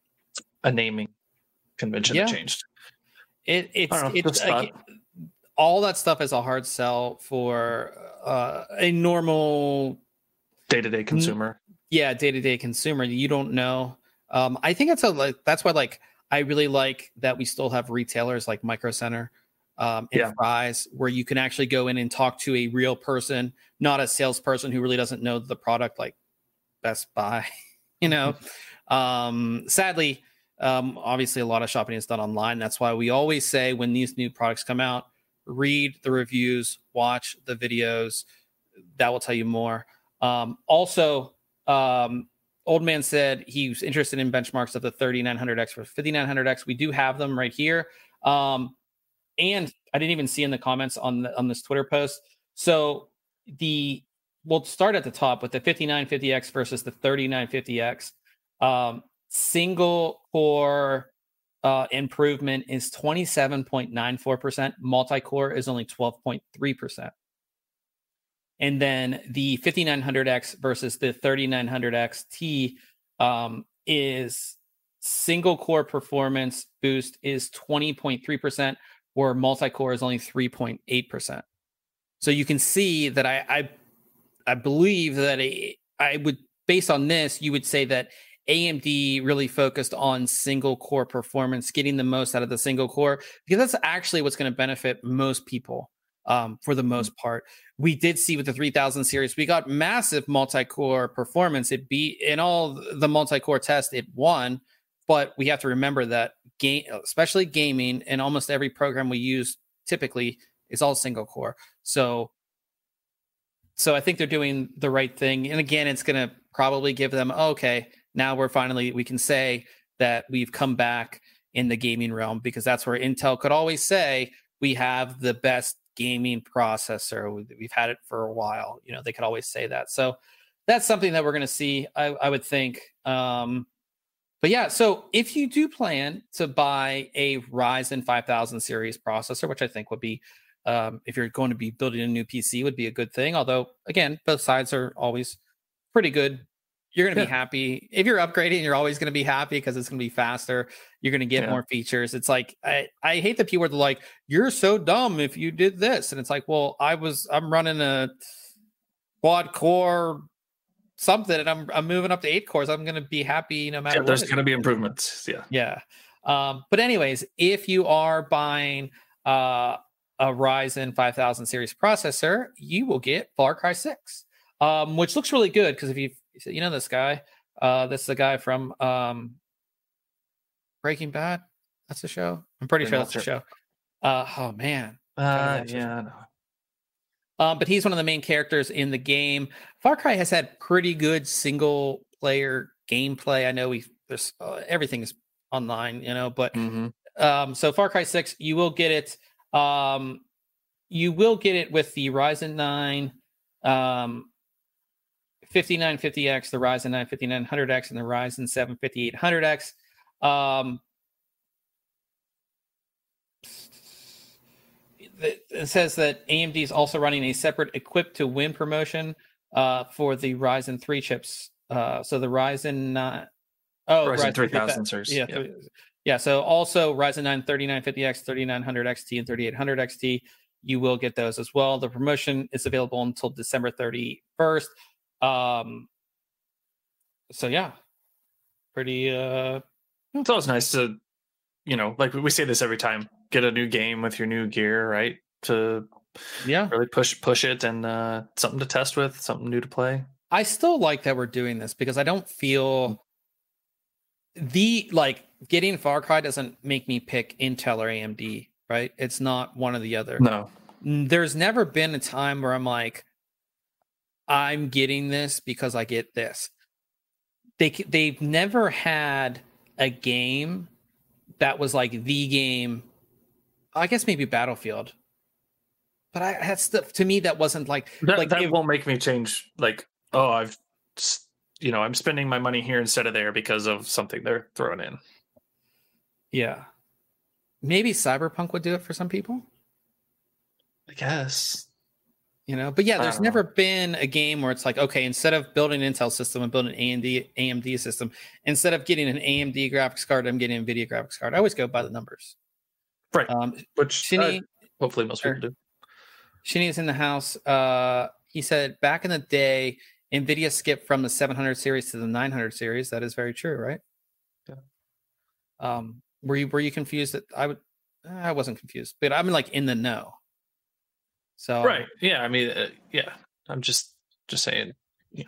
a naming convention yeah. that changed. It, it's know, it's like, all that stuff is a hard sell for uh, a normal day-to-day consumer. N- yeah, day-to-day consumer. You don't know. Um, I think it's a like that's why like I really like that we still have retailers like Micro Center um, and yeah. Fry's, where you can actually go in and talk to a real person, not a salesperson who really doesn't know the product, like Best Buy. You know, mm-hmm. um, sadly. Um, obviously, a lot of shopping is done online. That's why we always say when these new products come out, read the reviews, watch the videos. That will tell you more. Um, also, um, Old Man said he was interested in benchmarks of the thirty-nine hundred X for fifty-nine hundred X. We do have them right here. Um, and I didn't even see in the comments on the, on this Twitter post. So the we'll start at the top with the fifty-nine fifty X versus the thirty-nine fifty X. Um, Single core uh, improvement is twenty-seven point nine four percent. Multi-core is only twelve point three percent. And then the fifty-nine hundred X versus the thirty-nine hundred X T um, is single core performance boost is twenty point three percent, where multi-core is only three point eight percent. So you can see that I I, I believe that a, I would, based on this, you would say that A M D really focused on single core performance, getting the most out of the single core, because that's actually what's going to benefit most people um, for the most part. We did see with the three thousand series, we got massive multi-core performance. It beat in all the multi-core tests, it won, but we have to remember that game, especially gaming, and almost every program we use typically is all single core. So, so I think they're doing the right thing. And again, it's going to probably give them, okay, now we're finally, we can say that we've come back in the gaming realm, because that's where Intel could always say we have the best gaming processor. We've had it for a while. You know, they could always say that. So that's something that we're going to see, I, I would think. Um, but yeah, so if you do plan to buy a Ryzen five thousand series processor, which I think would be, um, if you're going to be building a new P C, would be a good thing. Although, again, both sides are always pretty good. You're going to yeah. be happy. If you're upgrading, you're always going to be happy because it's going to be faster. You're going to get yeah. more features. It's like, I, I hate the people that are like, you're so dumb if you did this. And it's like, well, I was, I'm running a quad core something and I'm, I'm moving up to eight cores. I'm going to be happy no matter yeah, what. There's going to be improvements. Yeah. Yeah. Um, but anyways, if you are buying uh, a Ryzen five thousand series processor, you will get Far Cry six, um, which looks really good. Because if you you know this guy, uh, this is the guy from um, Breaking Bad. That's the show. I'm pretty sure that's the show. Uh, oh man. Uh, yeah. I know. Um, but he's one of the main characters in the game. Far Cry has had pretty good single player gameplay. I know we there's uh, everything is online, you know, but Mm-hmm. um, so Far Cry six, you will get it. Um, you will get it with the Ryzen nine um, fifty-nine fifty X, the Ryzen nine fifty-nine hundred X, and the Ryzen seven fifty-eight hundred X. Um, it says that A M D is also running a separate equipped to win promotion uh, for the Ryzen three chips. Uh, so the Ryzen uh, oh Ryzen, Ryzen three thousand series. Yeah, yeah. yeah. So also Ryzen nine thirty-nine fifty X, thirty-nine hundred X T, and thirty-eight hundred X T. You will get those as well. The promotion is available until December thirty-first. Um, so yeah, pretty. Uh, it's always nice to, you know, like we say this every time. Get a new game with your new gear, right? To yeah, really push push it and uh, something to test with, something new to play. I still like that we're doing this because I don't feel the like getting Far Cry doesn't make me pick Intel or A M D, right? It's not one or the other. No, there's never been a time where I'm like, I'm getting this because I get this. They they've never had a game that was like the game. I guess maybe Battlefield, but I that's the, to me that wasn't like that, like that if, won't make me change. Like, oh, I've, you know, I'm spending my money here instead of there because of something they're throwing in. Yeah, maybe Cyberpunk would do it for some people. I guess, you know, but yeah, there's never know. been a game where it's like, okay, instead of building an Intel system and building an A M D A M D system, instead of getting an A M D graphics card, I'm getting an NVIDIA graphics card. I always go by the numbers. Right. Um, Which Shinny, uh, hopefully most people do. Shinny is in the house. Uh, he said back in the day, NVIDIA skipped from the seven hundred series to the nine hundred series. That is very true, right? Yeah. Um, were you were you confused? That I would, I wasn't confused, but I'm like in the know. So right, yeah. I mean, uh, yeah. I'm just just saying. Yeah,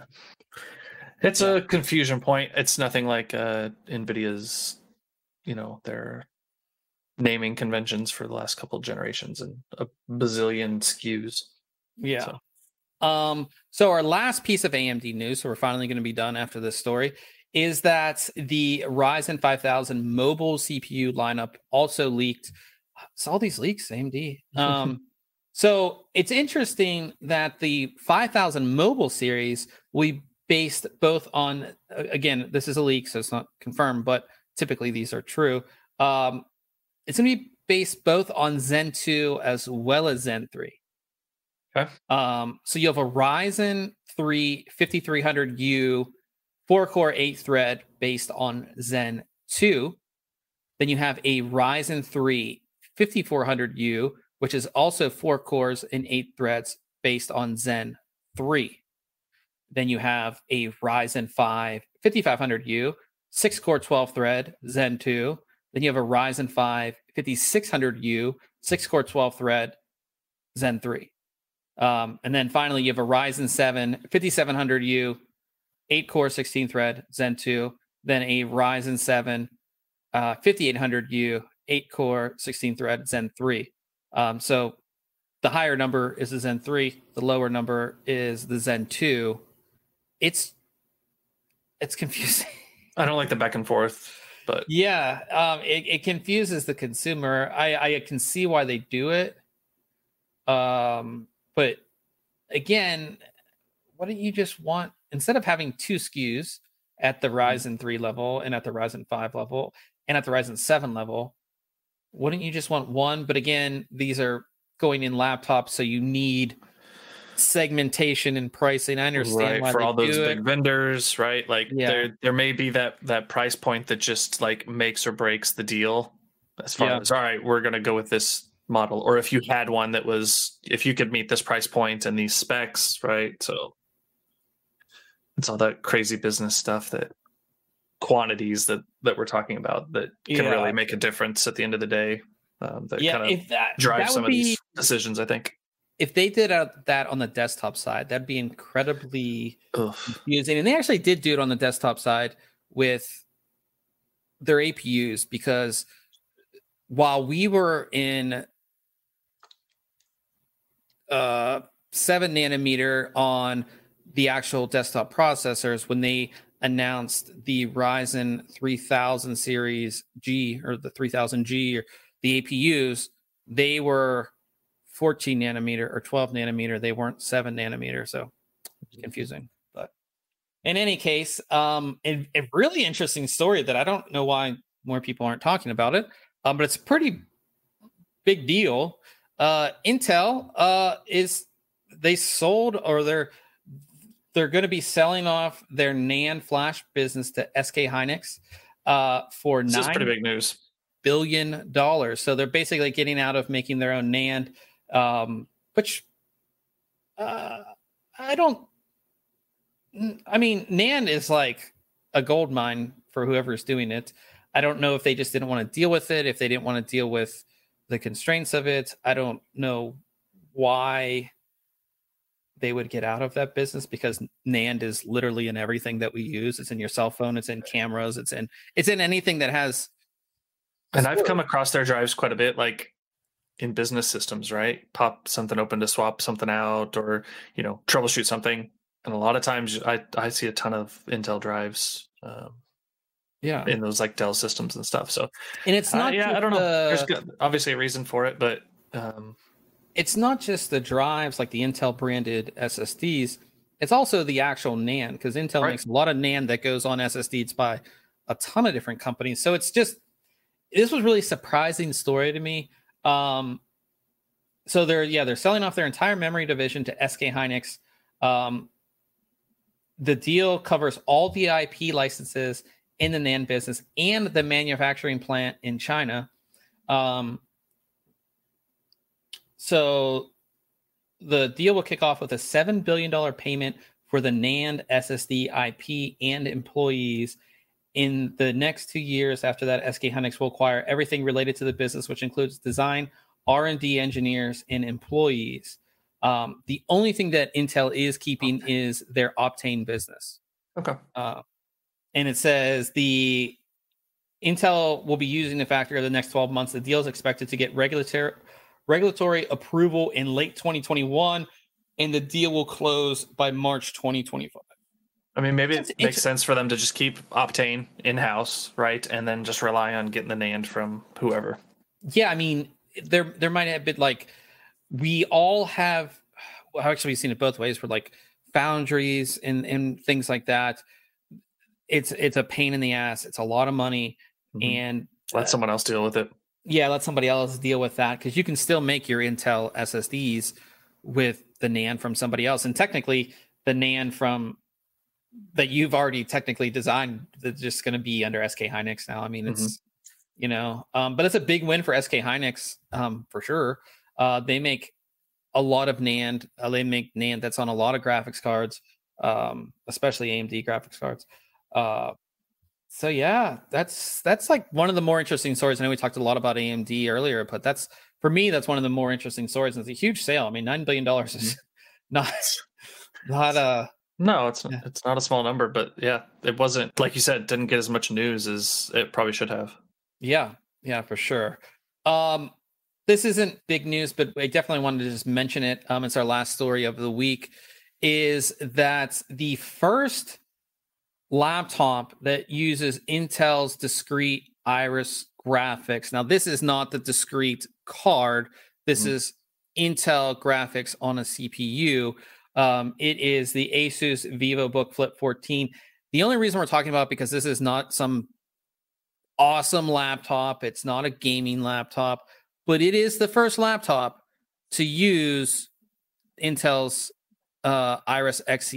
it's yeah. a confusion point. It's nothing like uh, NVIDIA's, you know, their naming conventions for the last couple of generations and a bazillion S K Us. Yeah. So. Um. So our last piece of A M D news, so we're finally going to be done after this story, is that the Ryzen five thousand mobile C P U lineup also leaked. It's all these leaks, A M D. Um. So it's interesting that the five thousand mobile series we based both on, again, this is a leak, so it's not confirmed, but typically these are true. Um, it's going to be based both on Zen two as well as Zen three. Okay. Um, so you have a Ryzen three fifty-three hundred U, four core, eight thread based on Zen two. Then you have a Ryzen three fifty-four hundred U, which is also four cores and eight threads based on Zen three. Then you have a Ryzen five fifty-five hundred U, six core, twelve thread, Zen two. Then you have a Ryzen five fifty-six hundred U, six core, twelve thread, Zen three. Um, and then finally, you have a Ryzen seven fifty-seven hundred U, eight core, sixteen thread, Zen two. Then a Ryzen seven uh, fifty-eight hundred U, eight core, sixteen thread, Zen three. Um, so the higher number is the Zen three, the lower number is the Zen two. It's it's confusing. I don't like the back and forth, but yeah, um, it, it confuses the consumer. I, I can see why they do it. Um, but again, why don't you just want, instead of having two S K Us at the Ryzen three level and at the Ryzen five level and at the Ryzen seven level, wouldn't you just want one? But again, these are going in laptops, so you need segmentation and pricing. I understand right, why for they all those do big it. vendors, right? Like yeah. there, there may be that that price point that just like makes or breaks the deal. As far yeah. as all right, we're gonna go with this model, or if you had one that was, if you could meet this price point and these specs, right? So it's all that crazy business stuff, that quantities that that we're talking about that can yeah. really make a difference at the end of the day. Um, that yeah, kind of if that, drive that some of be, these decisions, I think. If they did uh, that on the desktop side, that'd be incredibly Ugh. confusing. And they actually did do it on the desktop side with their A P Us, because while we were in uh, seven nanometer on the actual desktop processors, when they announced the Ryzen three thousand series G or the three thousand G or the A P Us, they were fourteen nanometer or twelve nanometer. They weren't seven nanometer. So confusing. But in any case, um, a, a really interesting story that I don't know why more people aren't talking about it, um, but it's a pretty big deal. Uh, Intel uh, is they sold or they're they're going to be selling off their NAND flash business to S K Hynix uh, for this nine is pretty big news. billion dollars. So they're basically getting out of making their own NAND, um, which uh, I don't. I mean, NAND is like a gold mine for whoever's doing it. I don't know if they just didn't want to deal with it, if they didn't want to deal with the constraints of it. I don't know why they would get out of that business, because NAND is literally in everything that we use. It's in your cell phone, it's in cameras, it's in it's in anything that has. And I've come across their drives quite a bit, like in business systems, right? Pop something open to swap something out, or you know, troubleshoot something. And a lot of times, I I see a ton of Intel drives, um, yeah, in those like Dell systems and stuff. So, and it's not. Uh, yeah, I don't know. The, There's obviously a reason for it, but. Um, It's not just the drives like the Intel branded S S Ds. It's also the actual NAND, because Intel right. makes a lot of NAND that goes on S S Ds by a ton of different companies. So it's just, this was really surprising story to me. Um, so they're, yeah, they're selling off their entire memory division to S K Hynix. Um, the deal covers all the I P licenses in the NAND business and the manufacturing plant in China. Um, So the deal will kick off with a seven billion dollars payment for the NAND S S D I P and employees. In the next two years after that, S K Hynix will acquire everything related to the business, which includes design, R and D engineers, and employees. Um, the only thing that Intel is keeping okay. is their Optane business. Okay. Uh, and it says the Intel will be using the factory over the next twelve months. The deal is expected to get regulatory regulatory approval in late twenty twenty-one, and the deal will close by March twenty twenty-five. I mean, maybe it makes sense for them to just keep Optane in-house, right? And then just rely on getting the NAND from whoever. Yeah, I mean, there there might have been like, we all have, well, actually we've seen it both ways, for like foundries and, and things like that. It's it's a pain in the ass. It's a lot of money. Mm-hmm. And let uh, someone else deal with it. Yeah, let somebody else deal with that, because you can still make your Intel S S Ds with the NAND from somebody else. And technically, the NAND from that you've already technically designed, that's just going to be under S K Hynix now. I mean, it's, mm-hmm. you know, um, but it's a big win for S K Hynix um, for sure. Uh, they make a lot of NAND. Uh, they make NAND that's on a lot of graphics cards, um, especially A M D graphics cards. Uh, So yeah, that's that's like one of the more interesting stories. I know we talked a lot about A M D earlier, but that's, for me, that's one of the more interesting stories. And it's a huge sale. I mean, nine billion dollars is mm-hmm. not not a no, it's yeah. it's not a small number, but yeah, it wasn't, like you said, it didn't get as much news as it probably should have. Yeah, yeah, for sure. Um, this isn't big news, but I definitely wanted to just mention it. Um, it's our last story of the week. Is that the first laptop that uses Intel's discrete Iris graphics. Now, this is not the discrete card. This mm. is Intel graphics on a C P U. Um, it is the Asus VivoBook Flip fourteen. The only reason we're talking about it, because this is not some awesome laptop. It's not a gaming laptop, but it is the first laptop to use Intel's uh, Iris Xe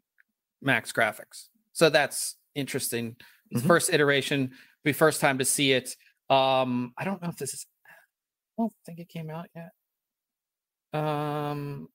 Max graphics. So that's interesting. Mm-hmm. First iteration, be first time to see it. Um, I don't know if this is, I don't think it came out yet. Um,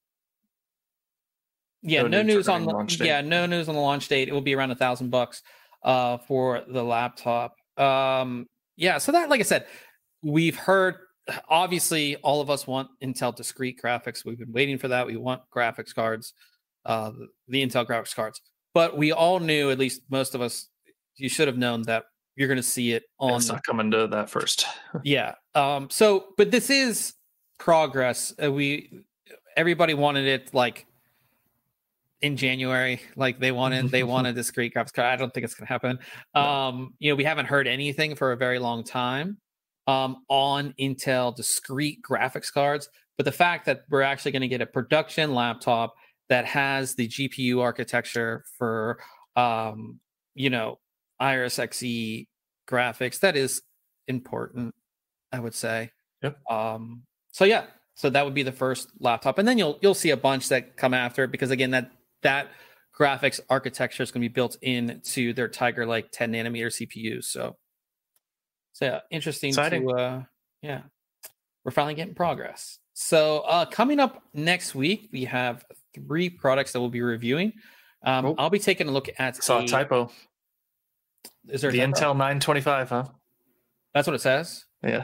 yeah, no, no news on the yeah, no news on the launch date. It will be around a thousand bucks uh for the laptop. Um, yeah, so that, like I said, we've heard, obviously all of us want Intel discrete graphics. We've been waiting for that. We want graphics cards, uh the, the Intel graphics cards. But we all knew, at least most of us, you should have known that you're going to see it on. It's not coming to that first. yeah. Um. So, but this is progress. Uh, we, everybody wanted it like in January. Like they wanted, they want a discrete graphics card. I don't think it's going to happen. Um, you know, we haven't heard anything for a very long time um, on Intel discrete graphics cards. But the fact that we're actually going to get a production laptop that has the G P U architecture for, um, you know, Iris X E graphics, that is important, I would say. Yep. Um, so yeah, so that would be the first laptop, and then you'll you'll see a bunch that come after it because again, that that graphics architecture is going to be built into their Tiger Lake ten nanometer C P Us. So, so yeah, interesting Exciting. to uh, yeah, we're finally getting progress. So uh, coming up next week, we have three products that we'll be reviewing. Um, oh, I'll be taking a look at. Saw a, a typo. Is there the a Intel nine twenty-five? Huh? That's what it says. Yeah.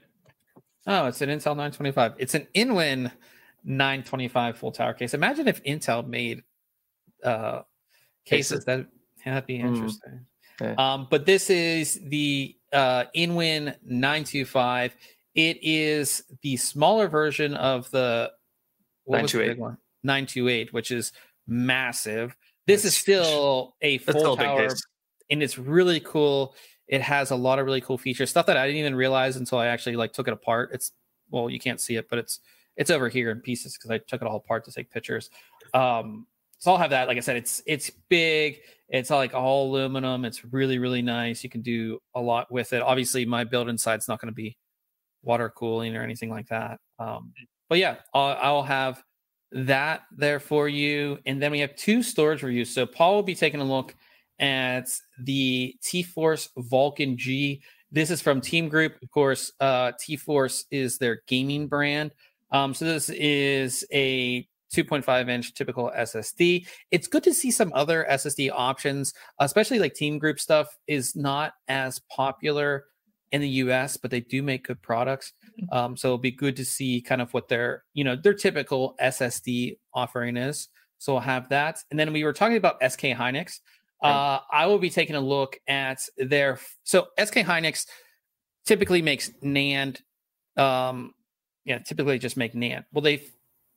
Oh, it's an Intel nine twenty-five. It's an Inwin nine twenty-five full tower case. Imagine if Intel made uh, cases. Cases. That that'd be interesting. Mm. Yeah. Um, but this is the uh, Inwin nine twenty-five. It is the smaller version of the what was the big one? nine twenty-eight, which is massive. This That's, is still a full still tower, a and it's really cool. It has a lot of really cool features, stuff that I didn't even realize until I actually like took it apart. It's well, you can't see it, but it's it's over here in pieces because I took it all apart to take pictures. Um, so I'll have that. Like I said, it's it's big. It's all like all aluminum. It's really really nice. You can do a lot with it. Obviously, my build inside's not going to be water cooling or anything like that. Um, but yeah, I'll, I'll have that there for you. And then we have two storage reviews. So Paul will be taking a look at the T-Force Vulcan G. This is from Team Group. Of course, uh, T-Force is their gaming brand. Um, so this is a two point five inch typical S S D. It's good to see some other S S D options, especially like Team Group stuff is not as popular in the U S, but they do make good products. Um, so it'll be good to see kind of what their, you know, their typical S S D offering is. So we'll have that. And then we were talking about S K Hynix. Uh, I will be taking a look at their, so S K Hynix typically makes NAND. Um, yeah, typically just make NAND. Well, they,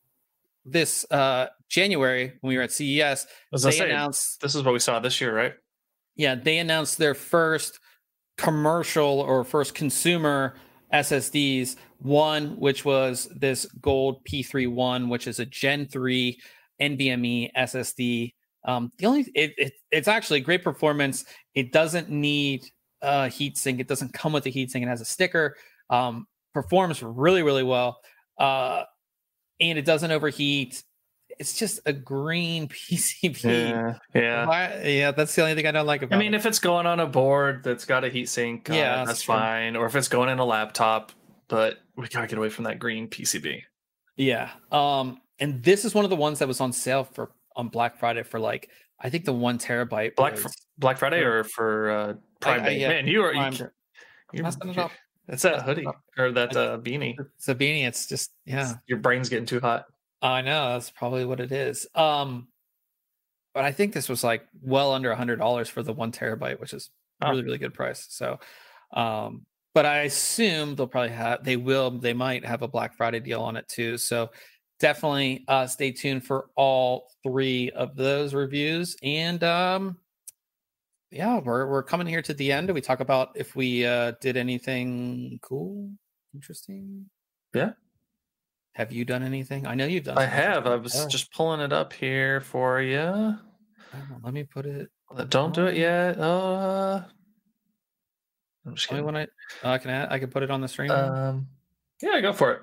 this uh, January when we were at C E S, they say, announced, this is what we saw this year, right? Yeah, they announced their first commercial or first consumer S S Ds. One, which was this gold P thirty-one, which is a Gen three NVMe S S D. Um, the only it, it it's actually great performance. It doesn't need a heatsink. It doesn't come with a heatsink. It has a sticker. Um, performs really really well, uh, and it doesn't overheat. It's just a green P C B. Yeah, yeah, Why, yeah. That's the only thing I don't like about it. I mean, it. if it's going on a board that's got a heatsink, uh, yeah, that's, that's fine. Or if it's going in a laptop, but we gotta get away from that green P C B. Yeah. Um, and this is one of the ones that was on sale for on Black Friday for like I think the one terabyte. Black was, Black Friday or for uh, Prime Day? Yeah. Man, you are you, you're messing it up. It's that hoodie or that uh, beanie. It's a beanie. It's just yeah. It's, your brain's getting too hot. I know that's probably what it is. Um, but I think this was like well under a hundred dollars for the one terabyte, which is oh. really really good price. So, um, but I assume they'll probably have they will they might have a Black Friday deal on it too. So definitely uh, stay tuned for all three of those reviews. And um, yeah, we're we're coming here to the end. We talk about if we uh, did anything cool, interesting. Yeah. Have you done anything? I know you've done. I have. I was oh. just pulling it up here for you. Oh, let me put it. Don't do it yet. Uh, I'm just kidding. When I, uh, can I, I can put it on the stream. Um, yeah, go for it.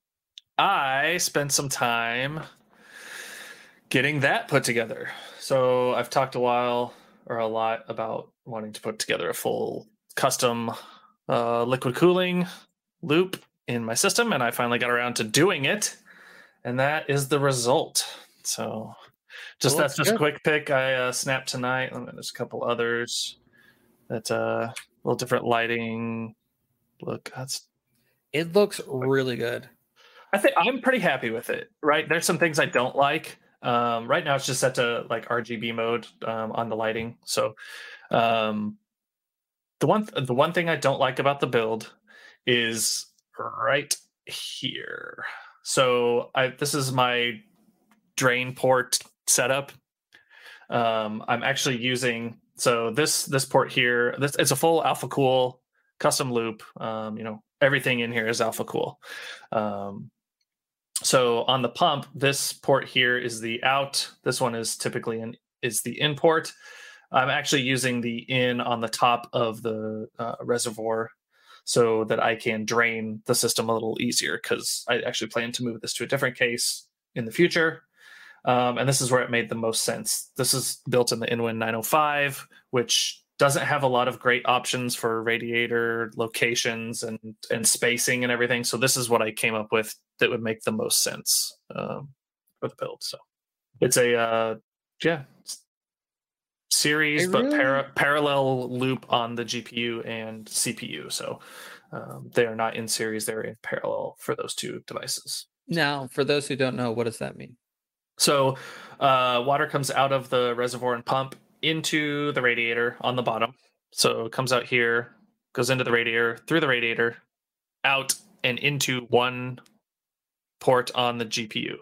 I spent some time getting that put together. So I've talked a while or a lot about wanting to put together a full custom uh, liquid cooling loop in my system, and I finally got around to doing it, and that is the result. So just well, that's just good. A quick pick I uh, snapped tonight, and there's a couple others that uh, a little different lighting. Look, that's it looks really good. I think I'm pretty happy with it. Right, there's some things I don't like. Um, right now, it's just set to like R G B mode um, on the lighting. So um, the one th- the one thing I don't like about the build is right here. So I this is my drain port setup. Um, I'm actually using so this this port here. This it's a full Alpha Cool custom loop. Um, you know, everything in here is Alpha Cool. Um, so on the pump, this port here is the out. This one is typically an is the in port. I'm actually using the in on the top of the uh, reservoir so that I can drain the system a little easier, because I actually plan to move this to a different case in the future. Um, and this is where it made the most sense. This is built in the InWin nine oh five, which doesn't have a lot of great options for radiator locations and, and spacing and everything. So this is what I came up with that would make the most sense um, for the build. So it's a, uh, yeah, series, I but really- para- parallel loop on the G P U and C P U. So um, they are not in series, they're in parallel for those two devices. Now, for those who don't know, what does that mean? So uh, water comes out of the reservoir and pump into the radiator on the bottom. So it comes out here, goes into the radiator, through the radiator, out and into one port on the G P U.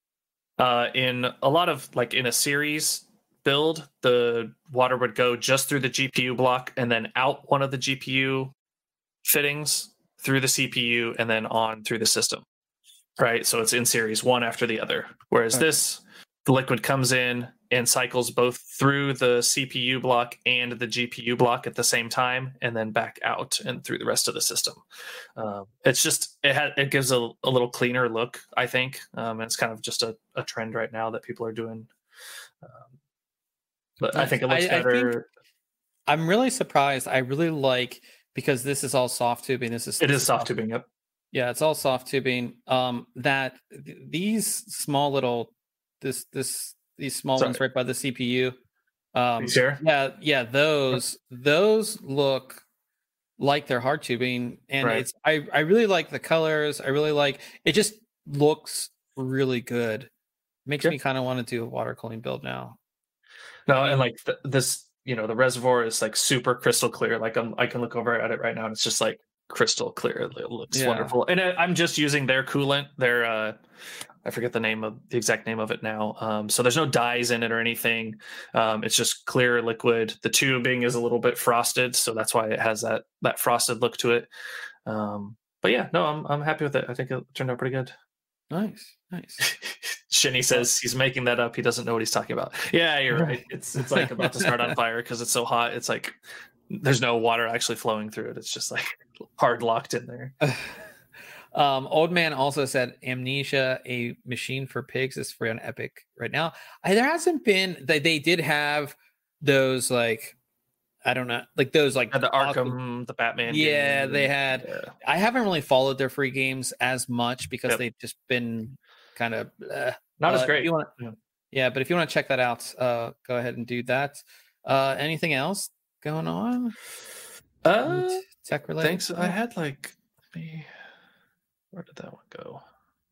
Uh, in a lot of, like in a series build, the water would go just through the G P U block and then out one of the G P U fittings through the C P U and then on through the system. Right, so it's in series, one after the other. Whereas Okay. this, the liquid comes in and cycles both through the C P U block and the G P U block at the same time, and then back out and through the rest of the system. Um, it's just it ha- it gives a, a little cleaner look, I think. Um, and it's kind of just a, a trend right now that people are doing. Um, but I think it looks I- I better. think- I'm really surprised. I really like, because this is all soft tubing. This is It is soft tubing. Yep. Yeah, it's all soft tubing. Um, that th- these small little this this these small Sorry. ones right by the C P U. Um, These here? yeah, yeah, those those look like they're hard tubing, and Right. it's I I really like the colors. I really like it. Just looks really good. Makes Yeah. me kind of want to do a water cooling build now. No, and like th- this, you know, the reservoir is like super crystal clear. Like I'm, I can look over at it right now, and it's just like crystal clear. It looks Yeah. wonderful. And I, I'm just using their coolant. Their, uh, I forget the name of the exact name of it now. Um, so there's no dyes in it or anything. Um, it's just clear liquid. The tubing is a little bit frosted, so that's why it has that that frosted look to it. Um, but yeah, no, I'm I'm happy with it. I think it turned out pretty good. Nice, nice. Shinny says he's making that up. He doesn't know what he's talking about. Yeah, you're right. It's it's like about to start on fire because it's so hot. It's like there's no water actually flowing through it. It's just like hard locked in there. Um, Old Man also said Amnesia, a machine for pigs, is free on Epic right now. I, there hasn't been they they did have those like I don't know like those like And the Arkham, the Batman. yeah game. they had. Yeah. I haven't really followed their free games as much because Yep. they've just been kind of uh, Not as uh, great. If you wanna, Yeah. yeah, but if you want to check that out, uh, go ahead and do that. Uh, anything else going on? Uh, Tech related? thanks. I had like, let me, where did that one go?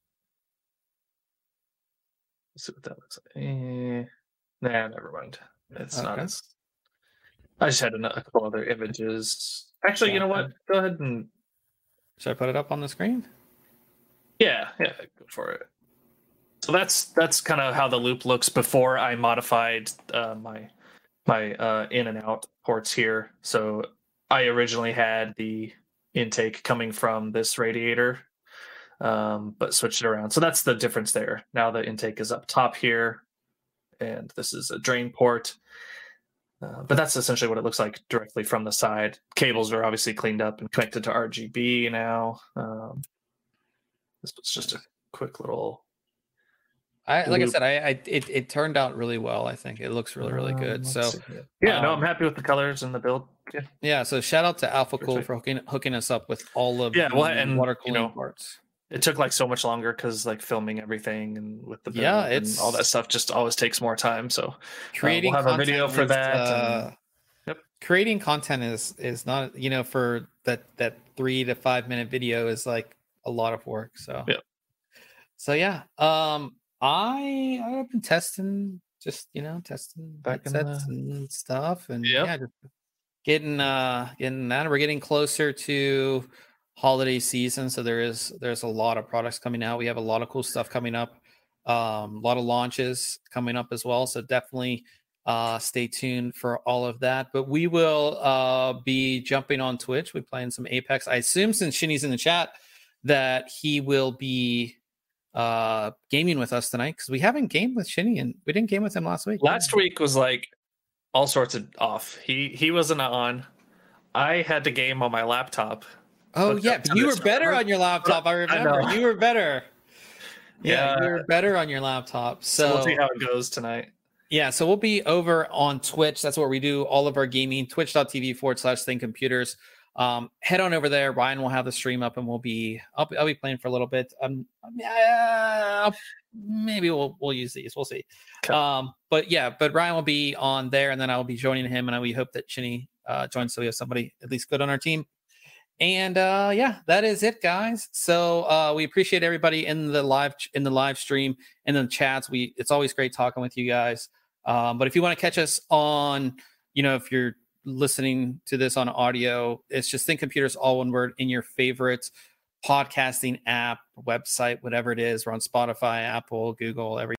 Let's see what that looks like. Eh, nah, never mind. It's not Okay. as. I just had a, a couple other images. Actually, you know what? Go ahead and Should I put it up on the screen? yeah, yeah, go for it. So that's that's kind of how the loop looks before I modified uh, my my uh, in and out ports here. So I originally had the intake coming from this radiator, um, but switched it around. So that's the difference there. Now the intake is up top here, and this is a drain port. Uh, but that's essentially what it looks like directly from the side. Cables are obviously cleaned up and connected to R G B now. Um, this was just a quick little. I like I Loop. said, I, I it, it turned out really well. I think it looks really really Um, good. let's So see here. yeah, no, um, I'm happy with the colors and the build. Yeah, yeah, so shout out to Alpha Cool Perfect. for hooking hooking us up with all of Yeah, the well, and, water you cooling know, parts. it took like so much longer because like filming everything and with the build Yeah, and it's- all that stuff just always takes more time. So Creating we'll have a video content for is, that, uh, and- Yep. Creating content is is not, you know, for that that three to five minute video is like a lot of work. So Yep. So yeah, um, I I've been testing, just you know, testing Back in headsets the- and stuff, and Yep. yeah, just getting uh getting that. We're getting closer to holiday season, so there is there's a lot of products coming out. We have a lot of cool stuff coming up. Um, a lot of launches coming up as well. So definitely uh, stay tuned for all of that. But we will uh, be jumping on Twitch. We're playing some Apex. I assume since Shinny's in the chat that he will be uh, gaming with us tonight because we haven't gamed with Shinny and we didn't game with him last week. Last week was like all sorts of off. He he wasn't on. I had to game on my laptop. Oh yeah, but you were better on your laptop. I remember I you were better. Yeah, yeah, you were better on your laptop. So, so we'll see how it goes tonight. Yeah, so we'll be over on Twitch. That's where we do all of our gaming. Twitch.tv forward slash Think Computers. Um, head on over there. Ryan will have the stream up, and we'll be. I'll, I'll be playing for a little bit. Um, uh, maybe we'll we'll use these. We'll see. Okay. Um, but yeah, but Ryan will be on there, and then I will be joining him, and we hope that Chinny uh, joins, so we have somebody at least good on our team. And uh, yeah, that is it, guys. So uh, we appreciate everybody in the live in the live stream and in the chats. We it's always great talking with you guys. Um, but if you want to catch us on, you know, if you're listening to this on audio, it's just Think Computers, all one word, in your favorite podcasting app, website, whatever it is. We're on Spotify, Apple, Google, every.